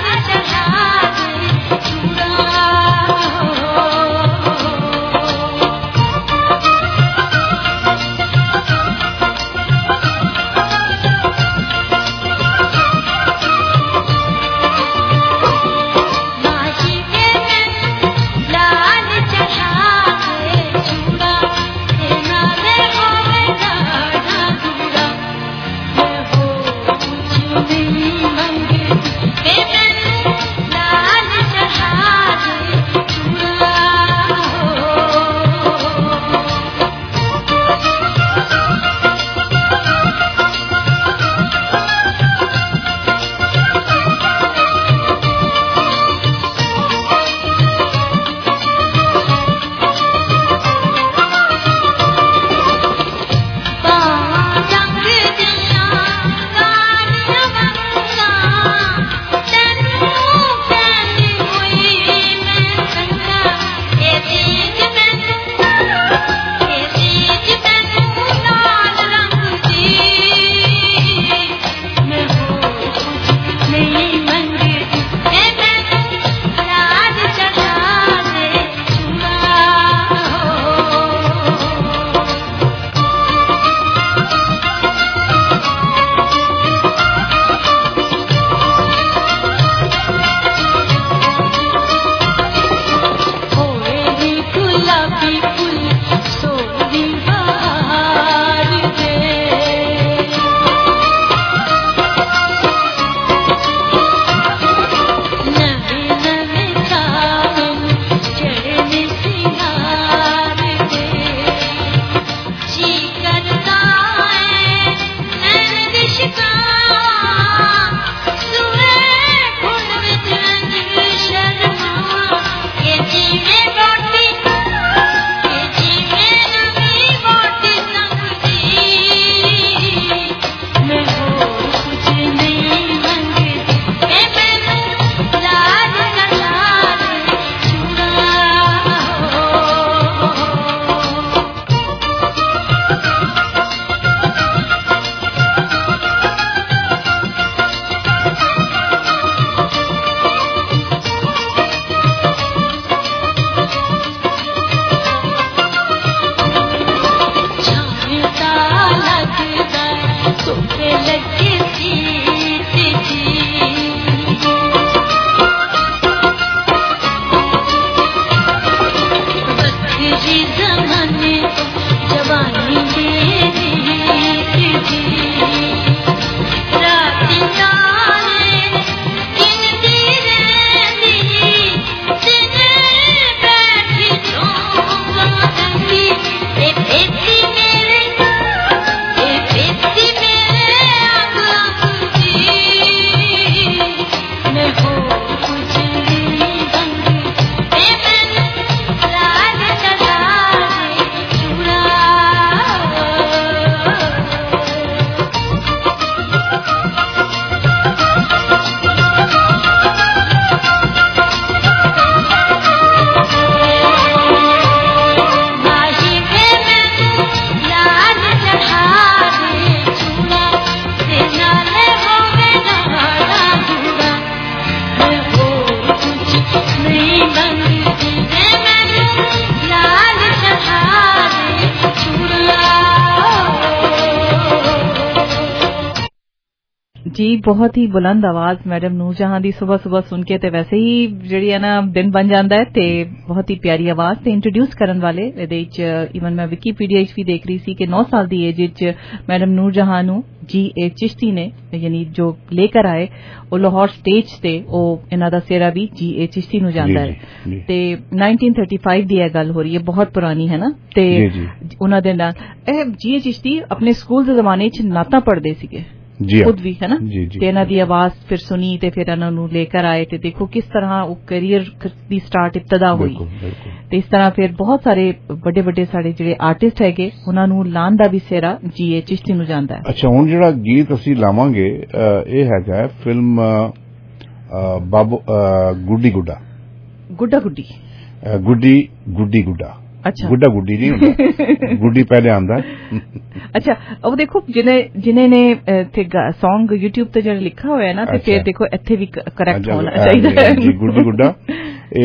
जी बहुत ही बुलंद आवाज मैडम नूरजहां दी सुबह सुबह सुन के ते वैसे ही ਜਿਹੜੀ ਹੈ ਨਾ ਦਿਨ ਬਣ ਜਾਂਦਾ ਹੈ ਤੇ ਬਹੁਤ ਹੀ ਪਿਆਰੀ ਆਵਾਜ਼ ਤੇ ਇੰਟਰੋਡਿਊਸ ਕਰਨ ਵਾਲੇ ਇਹਦੇ ਵਿੱਚ ਇਵਨ ਮੈਂ ਵਿਕੀਪੀਡੀਆ ਵਿੱਚ ਵੀ ਦੇਖ ਰਹੀ ਸੀ ਕਿ 9 ਸਾਲ ਦੀ ਏਜ ਵਿੱਚ ਮੈਡਮ ਨੂਰਜਹਾਂ ਨੂੰ G.A. चिश्ती ने यानी जो लेकर आए वो लाहौर स्टेज ते वो इन्हां दा सेरा भी G.A. चिश्ती ਨੂੰ ਜਾਂਦਾ ਹੈ ਤੇ 1935 ਦੀ ਇਹ ਗੱਲ ਹੋ ਰਹੀ ਹੈ ਬਹੁਤ ਪੁਰਾਣੀ ਹੈ ਨਾ ਤੇ ਉਹਨਾਂ ਦੇ ਨਾਲ ਇਹ G.A. चिश्ती ਆਪਣੇ ਸਕੂਲ ਦੇ ਜ਼ਮਾਨੇ 'ਚ ਨਾਤਾਂ ਪੜ੍ਹਦੇ ਸੀਗੇ खुद भी है ना इन्हां दी आवाज फिर सुनी ते फिर इन्हां नूं लेकर आए ते देखो किस तरह वो करियर दी स्टार्ट इब्तदा हुई ते इस तरह फिर बहुत सारे बड़े बड़े साडे जिहड़े आर्टिस्ट हैगे उन्हां नूं लाण दा भी सेरा G.A. चिश्ती नूं जांदा है। अच्छा हुण जिहड़ा गीत ਅਸੀਂ ਲਾਵਾਂਗੇ ਇਹ ਹੈਗਾ ਫਿਲਮ ਬਾਬੂ ਗੁੱਡੀ ਗੁੱਡਾ ਗੁੱਡਾ ਗੁੱਡੀ ਗੁੱਡੀ ਗੁੱਡੀ ਗੁੱਡਾ अच्छा गुड्डा गुड्डी नहीं होता गुड्डी पहले आंदा अच्छा अब देखो जिन्हें ने सॉन्ग यूट्यूब ते जो लिखा हुआ है ना ते फिर देखो इत्थे भी करेक्ट होना चाहिए जी गुड्डी गुड्डा ये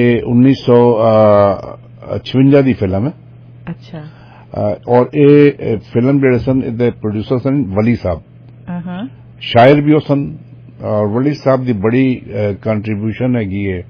1956 दी फिल्म है। अच्छा और ये फिल्म जेड़े सन इहदे प्रोड्यूसर सन वली साहब शायर भी हो सन और वली साहब दी बड़ी कंट्रीब्यूशन हैगी है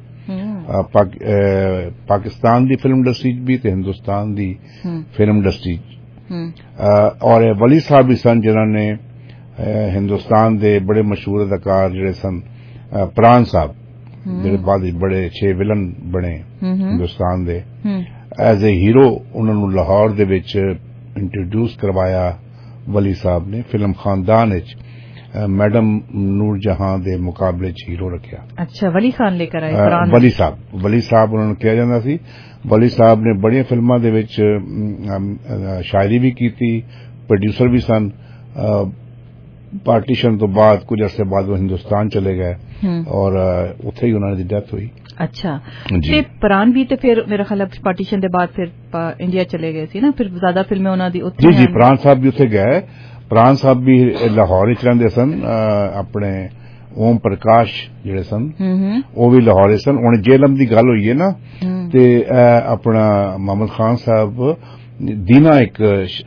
पाकिस्तान दी फिल्म इंडस्ट्री भी ते हिंदुस्तान दी फिल्म इंडस्ट्री और वली साहब भी सन जिन्होंने हिंदुस्तान दे बड़े मशहूर अदाकार जिहड़े सन प्राण साहब जिहड़े बाद बड़े 6 विलन बने हिंदुस्तान दे एज ए हीरो उन्होंने लाहौर दे विच इंट्रोड्यूस करवाया वली साहब ने फिल्म खानदान विच मैडम नूरजहां दे मुकाबले च हीरो रखिया। अच्छा वली खान लेकर आए वली साहब उन्होंने कहा जाता सी वली साहब ने बड़ी फिल्मां दे विच शायरी भी की थी प्रोड्यूसर भी सन पार्टीशन तो बाद कुछ अरसे बाद वो हिंदुस्तान चले गए और उत्थे ही उन्होंने डेथ हुई। अच्छा ते प्राण भी ते फिर मेरा ख्याल पार्टीशन के बाद फिर इंडिया चले गए सी ना फिर ज्यादा फिल्में उन्हां दी उत्थे जी प्राण साहब भी उत्थे गए प्राण साहब भी लाहौर च रहिंदे सन अपने ओम प्रकाश जिहड़े सन वो भी लाहौर सन हुण जेलम दी गल होई है ना ते अपना मोहम्मद खान साहब दीना एक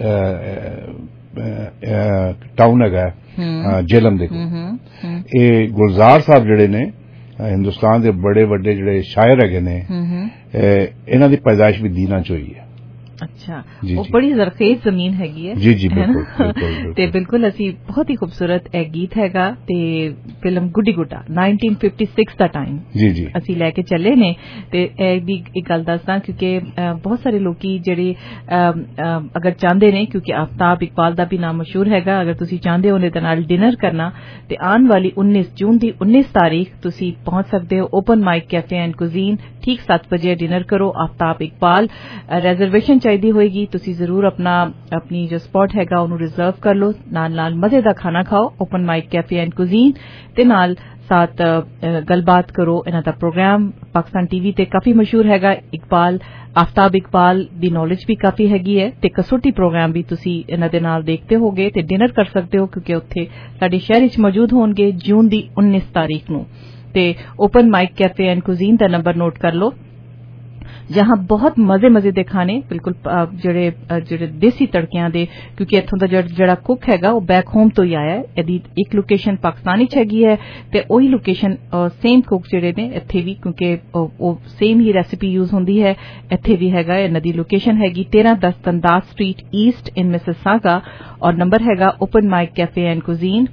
टाउन है जेलम दे ये गुलजार साहब जिहड़े ने हिंदुस्तान दे बड़े बड़े जिहड़े शायर हैगे ने इन्हां दी पैदाइश भी दीना च होई है। अच्छा वो बड़ी जरखेज जमीन हैगी है जी जी बिल्कुल ते बिल्कुल असी बहुत ही खूबसूरत एक गीत हैगा ते फिल्म गुड्डी गुड्डा 1956 दा टाइम जी जी असी लेके चले ने ते ए भी एक गल दसदा क्योंकि बहुत सारे लोकी जेडे अगर चाहते ने क्योंकि आफ्ताब इकबाल दा भी नाम मशहूर हैगा अगर तुसी चाहते हो उहदे नाल डिनर करना ते आने वाली 19 जून दी 19 तारीख तुसी पहुंच सकते हो open mic cafe and cuisine ठीक 7 बजे डिनर करो आफ्ताब इकबाल रिजर्वेशन चाहिदी होएगी तुसी जरूर अपनी जो स्पॉट हैगा उन्हें रिजर्व कर लो नाल मजे दा खाना खाओ open mic cafe and cuisine ते नाल साथ गलबात करो इन्हां दा प्रोग्राम पाकिस्तान टीवी ते काफी मशहूर हैगा इकबाल आफ्ताब इकबाल दी नॉलेज भी काफी हैगी है ते कसौटी प्रोग्राम भी तुसी इन्हां दे नाल देखते होगे ते डिनर कर सकते हो क्योंकि उत्थे साडे शहर विच मौजूद होणगे जून दी 19 तारीख नूं ते open mic cafe and cuisine दा नंबर नोट कर लो जहां बहुत मजे मजे दे खाने बिल्कुल जेड़े देसी तड़कियां दे क्योंकि इत्थों दा जेड़ा कुक हैगा वो बैक होम तो ही आया है एदी एक लोकेशन पाकिस्तान विच हैगी है ते ओही लोकेशन सेम कुक जेड़े ने इत्थे भी क्योंकि वो सेम ही रेसिपी यूज होंदी है इत्थे भी हैगा इन्हां दी लोकेशन हैगी 1310 Dundas street east in Mississauga और नंबर हैगा open mic cafe and cuisine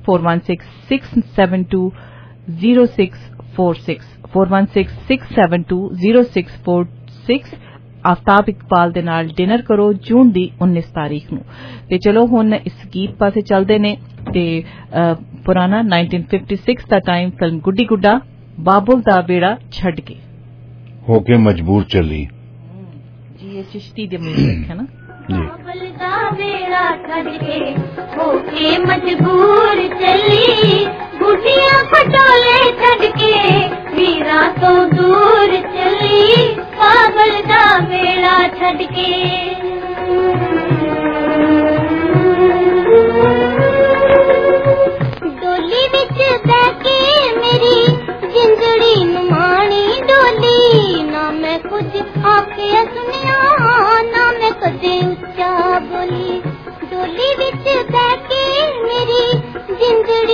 4166720646 4166720646 Aftab Iqbal दे नाल डिनर करो जून दी 19 तारीख नूं ते चलो हुण इस गीत पासे चलदे ने ते पुराना 1956 दा टाइम फिल्म गुड्डी गुड्डा बाबुल दा बेड़ा छड़ के होके मजबूर चली जी ये चिश्ती दे म्यूजिक है ना बाबुल दा बेड़ा छड़ के होके मजबूर चली गुड्डियां खटोले छड़ के मीरा तो दूर चली बाबुल दा बेड़ा छड़ के डोली विच बैके मेरी जिंदड़ी नुमानी डोली ना मैं कुछ आखे सुनिया ना मैं कदे उच्चा बोली डोली विच बैके मेरी जिंदड़ी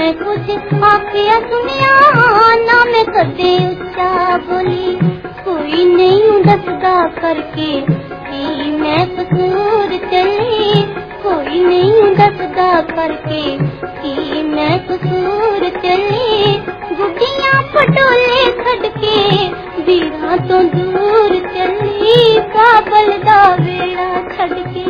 میں کچھ آخیا سنیا نہ میں کدے اچا بولی کوئی نہیں دسدا کر کے کہ میں قصور چلی کوئی نہیں دسدا کر کے کہ میں قصور چلی گڈیاں پٹولے چھڈ کے ویراں تو دور چلی کابل دا ویڑا چھڈ کے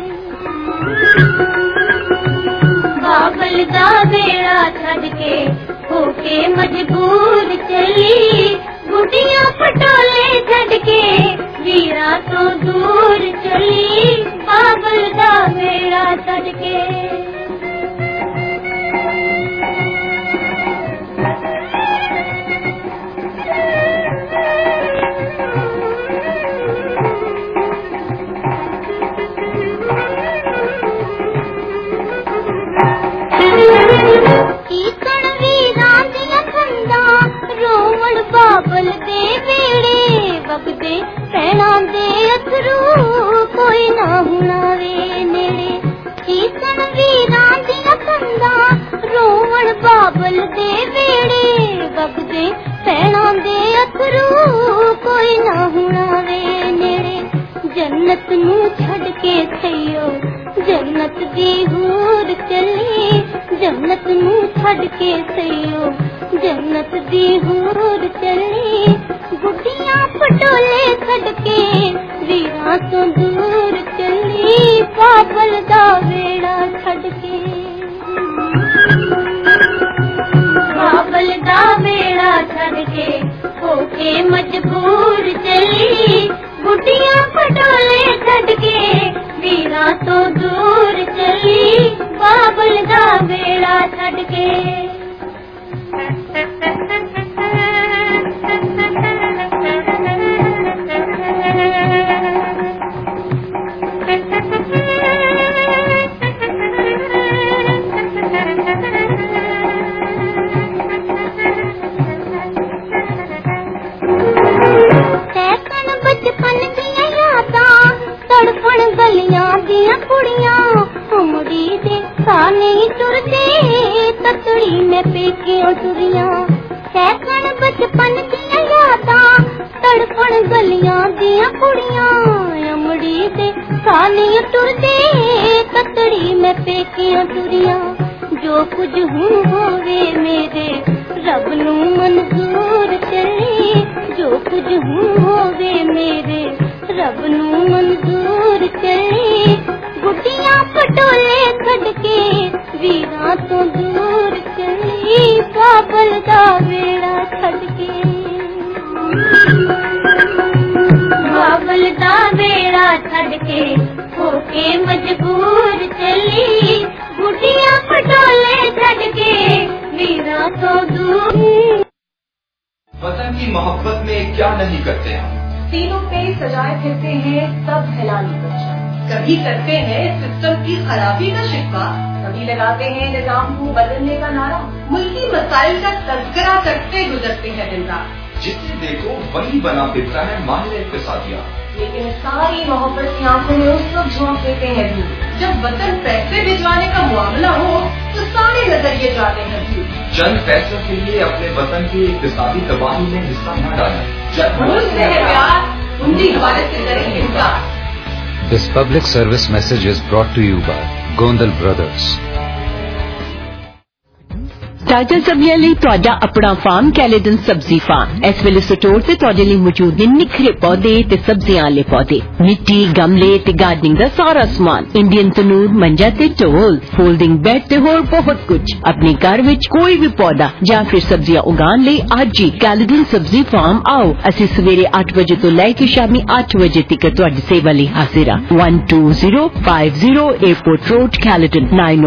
کابل دا ویڑا چھڈ کے ہو کے مجبور چلی گڈیاں پٹولے چھڈ کے ویراں تو دور چلی کابل دا ویڑا چھڈ کے بابل دے ویڑے وگدے پہنا دے اترو کوئی نہ ہونا وے نیڑے کیسن ویران دیا کندا روون بابل دے ویڑے وگدے پہنا دے اترو کوئی نہ ہونا وے نیڑے جنت نو چھڈ کے تھیو جنت دی ہور چلی جنت نو چھڈ کے تھیو جنت دی ہور چلی گڈیاں پٹولے چھڈ کے ویراں تو دور چلی کابل دا ویڑا چھڈ کے کابل دا ویڑا چھڈ کے ہو کے مجبور چلی گڈیاں پٹولے چھڈ کے ویراں تو دور چلی کابل دا ویڑا چھڈ کے گلیاں دیا کڑیاں امڑی دے سانے ٹردے تتڑی میں پیکیوں ٹریاں سیکن بچپن دیا یاداں تڑپن گلیاں دیا کڑیاں امڑی دے سانے ٹردے تتڑی میں پیکیوں ٹریاں جو کچھ ہوں ہووے میرے رب نو منظور چلی جو کچھ ہوں ہووے میرے رب نو منظور چلی گڈیاں پٹولے چھڈ کے ویراں تو دور چلی کابل دا ویڑا چھڈ کے کابل دا ویڑا چھڈ کے ہو کے مجبور چلی گڈیاں پٹولے چھڈ کے ویراں تو دور وطن کی محبت میں کیا نہیں کرتے ہم تینوں پہ سجائے پھرتے ہیں سب حلالی بچہ کبھی کرتے ہیں سسٹم کی خرابی کا شکوہ کبھی لگاتے ہیں نظام کو بدلنے کا نعرہ ملکی مسائل کا تذکرہ کرتے گزرتے ہیں دن رات جتنے دیکھو وہی بنا پھرتا ہے ماہر اقتصادیہ لیکن ساری محبت کی آنکھوں میں اس وقت جھونک دیتے ہیں دور جب وطن پیسے بھجوانے کا معاملہ ہو تو سارے نظریے جاتے ہیں دور چند پیسوں کے لیے اپنے وطن کی اقتصادی تباہی میں حصہ نہ ڈالیں This public service message is brought to you by Gondal Brothers. ਤਾਜ਼ਾ ਸਬਜ਼ੀਆਂ ਲਈ ਤੁਹਾਡਾ ਆਪਣਾ ਫਾਰਮ ਕੈਲੇਡਨ ਸਬਜ਼ੀ ਫਾਰਮ ਇਸ ਵੇਲੇ ਸਟੋਰ ਤੇ ਤੁਹਾਡੇ ਲਈ ਮੌਜੂਦ ਨੇ ਨਿਖਰੇ ਪੌਦੇ ਤੇ ਸਬਜ਼ੀਆਂ ਵਾਲੇ ਪੌਦੇ ਮਿੱਟੀ ਗਮਲੇ ਤੇ ਗਾਰਡਨਿੰਗ ਦਾ ਸਾਰਾ ਸਮਾਨ ਇੰਡੀਅਨ ਤਨੂਰ ਮੰਜਾ ਤੇ ਟੋਲ ਫੋਲਡਿੰਗ ਬੈੱਡ ਤੇ ਹੋਰ ਬਹੁਤ ਕੁਝ ਆਪਣੇ ਘਰ ਵਿੱਚ ਕੋਈ ਵੀ ਪੌਦਾ ਜਾਂ ਫਿਰ ਸਬਜ਼ੀਆਂ ਉਗਾਉਣ ਲਈ ਅੱਜ ਹੀ ਕੈਲੇਡਨ ਸਬਜ਼ੀ ਫਾਰਮ ਆਓ ਅਸੀਂ ਸਵੇਰੇ 8 ਵਜੇ ਤੋਂ ਲੈ ਕੇ ਸ਼ਾਮੀ 8 ਵਜੇ ਤੱਕ ਤੁਹਾਡੀ ਸੇਵਾ ਲਈ ਹਾਜ਼ਰ ਹਾਂ 12050 Airport Road Caledon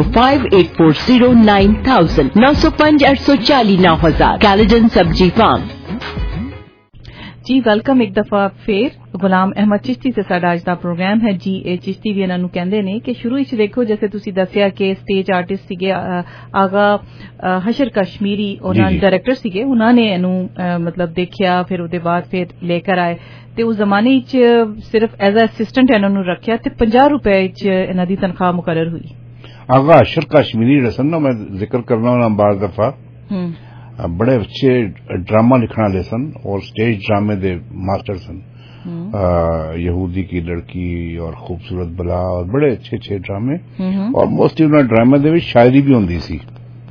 9058409000 905-840-9000 कैलेडन सब्जी फार्म जी वेलकम एक दफा फिर गुलाम अहमद चिश्ती से साडा अज दा प्रोग्राम है जी ए चिश्ती भी इन्हां नूं कहंदे ने कि शुरू विच देखो जैसे तुसी दस्सिया कि स्टेज आर्टिस्ट सीगे आगा हशर कश्मीरी उन्हां डायरेक्टर सीगे उन्हां ने इनू मतलब देखिया फिर उहदे बाद फिर लेकर आए ते उस जमाने विच सिर्फ एज अ असिस्टेंट इन्हां नूं रखिया ते 50 रुपए विच इन्हां दी तनख्वाह मुकर्रर हुई आगा अशर कश्मीरी ਜਿਹੜੇ ਸਨ ਨਾ, ਮੈਂ ਜ਼ਿਕਰ ਕਰਨਾ ਉਹਨਾਂ ਬਾਰ ਦਫਾ, बड़े अच्छे ड्रामा लिखने वाले सन और स्टेज ड्रामे दे मास्टर सन। यहूदी की लड़की और खूबसूरत बला और बड़े अच्छे अच्छे ड्रामे, और मोस्टली उन्होंने ड्रामे दे शायरी भी होंदी सी।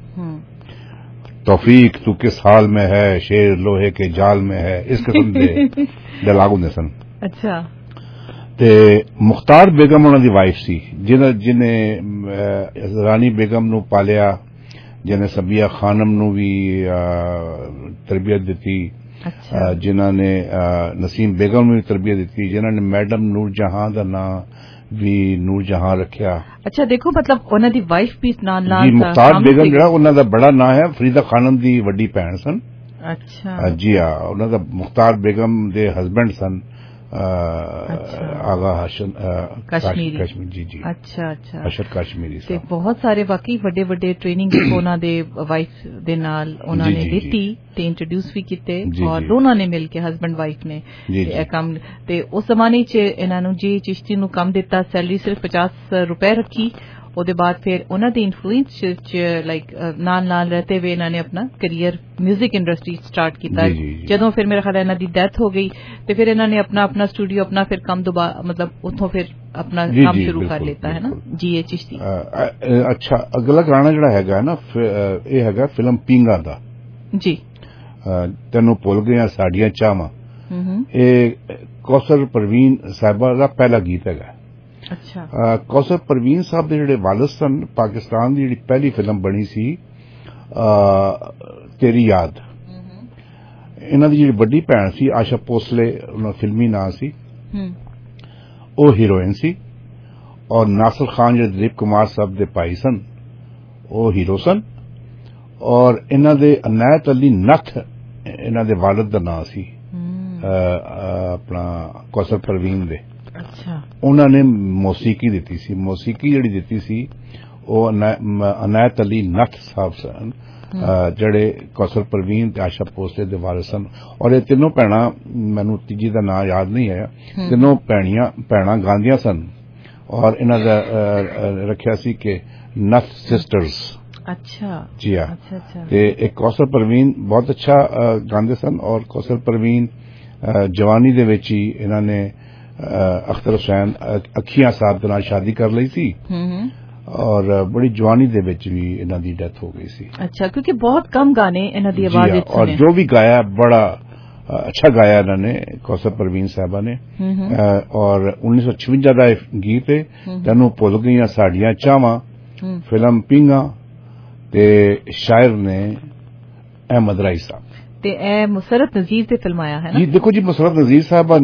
तौफीक तू किस हाल में है, शेर लोहे के जाल में है, इस किस्म के डायलॉग होंदे सन। अच्छा। ते मुख्तार बेगम उन्हां दी वाइफ सी, जिन्हें रानी बेगम नू पालिया, जिन्हें सबिया खानम नू भी तरबियत दी, जिन्होंने नसीम बेगम नू भी तरबियत दी, जिन्होंने मैडम नूरजहां दा नाम भी नूरजहां रखिया। अच्छा, देखो मतलब उन्हां दी वाइफ भी नाल जी मुख्तार बेगम जिहड़ा उन्हां दा बड़ा नाम है, फरीदा खानम दी वड्डी भैन सन। अच्छा जी हाँ, उन्हां दा मुख्तार बेगम दे हस्बैंड सन आगा हसन कश्मीरी। जी जी। अच्छा अच्छा, अशर कश्मीरी ते बहुत सारे वाकई वड्डे वड्डे ट्रेनिंग उन्हां दे वाइफ दे नाल उन्हां ने दित्ती ते इंट्रोड्यूस भी कीते, और दोनों ने मिल के हस्बैंड वाइफ ने कम ते उस जमाने च इन्हां नू जी चिश्ती नू कम दिता, सैलरी सिर्फ 50 रुपए रखी। ਉਹਦੇ ਬਾਅਦ ਫਿਰ ਉਹਨਾਂ ਦੇ ਇਨਫਲੂਐਂਸ ਚ ਲਾਈਕ ਨਾਲ ਰਹਤੇ ਹੋਏ ਇਹਨਾਂ ਨੇ ਆਪਣਾ ਕੈਰੀਅਰ 뮤직 ਇੰਡਸਟਰੀ ਸਟਾਰਟ ਕੀਤਾ। ਜਦੋਂ ਫਿਰ ਮੇਰਾ ਖਿਆਲ ਹੈ ਇਹਨਾਂ ਦੀ ਡੈਥ ਹੋ ਗਈ ਤੇ ਫਿਰ ਇਹਨਾਂ ਨੇ ਆਪਣਾ ਸਟੂਡੀਓ ਆਪਣਾ ਫਿਰ ਕੰਮ ਦੁਬਾਰਾ ਮਤਲਬ ਉੱਥੋਂ ਫਿਰ ਆਪਣਾ ਕੰਮ ਸ਼ੁਰੂ ਕਰ ਲਿੱਤਾ ਹੈ ਨਾ ਜੀ ਇਹ ਚਿਸ਼ਤੀ। ਅੱਛਾ, ਅਗਲਾ ਗਾਣਾ ਜਿਹੜਾ ਹੈਗਾ ਨਾ ਇਹ ਹੈਗਾ ਫਿਲਮ ਪਿੰਗਾ ਦਾ ਜੀ, ਤੈਨੂੰ ਭੁੱਲ ਗਈਆਂ ਸਾਡੀਆਂ ਚਾਵਾਂ। ਇਹ ਕੌਸਰ परवीन ਸਾਹਿਬਾ ਦਾ ਪਹਿਲਾ ਗੀਤ ਹੈਗਾ। अच्छा। कौसर परवीन साहब दे जिहड़े वालिद सन, पाकिस्तान दी जिहड़ी पहली फिल्म बनी सी तेरी याद, इन्हां दी जिहड़ी वड्डी भैन सी आशा भोसले, उन्हां फिल्मी नां सी, ओह हीरोइन सी, और नासिर खान जिहड़े दिलीप कुमार साहब दे भाई सन ओह हीरो सन, और इन्हां दे अनायत अली नथ इन्हां दे वालिद दा नां सी अपना कौसर परवीन दे। अच्छा। उन्होंने मौसीकी दी सी, मौसीकी जिहड़ी दित्ती सी ओह अनायत अली नथ साहब सन, जड़े कौसर परवीन ते आशा भोसले दे वारिस सन। और ये तीनों भैणां, मैनूं तीजी दा नाम याद नहीं है, तीनों भैणां गांदियां सन, और इन्हां दा रखिया सी कि नथ सिस्टर्स। अच्छा जी हाँ। अच्छा। ते एक कौसर परवीन बहुत अच्छा गांदे सन, और कौसर परवीन जवानी दे विच ही इन्हां ने अख्तर हुसैन अखियां साहब के नाल शादी कर ली थी, और बड़ी जवानी दे विच भी इन्हां दी डेथ हो गई सी। अच्छा, क्योंकि बहुत कम गाने इन्हां दी आवाज विच, और जो भी गाया बड़ा अच्छा गाया इन्होंने कौसर परवीन साहबा ने। और 1956 का गीत है, तैनू भुल गईयां साडियां चावां, फिल्म पिंगा, ते शायर ने अहमद राई साहब ते मुसरत नजीर ते फिल्माया है ना जी। देखो जी, मुसरत नजीर साहब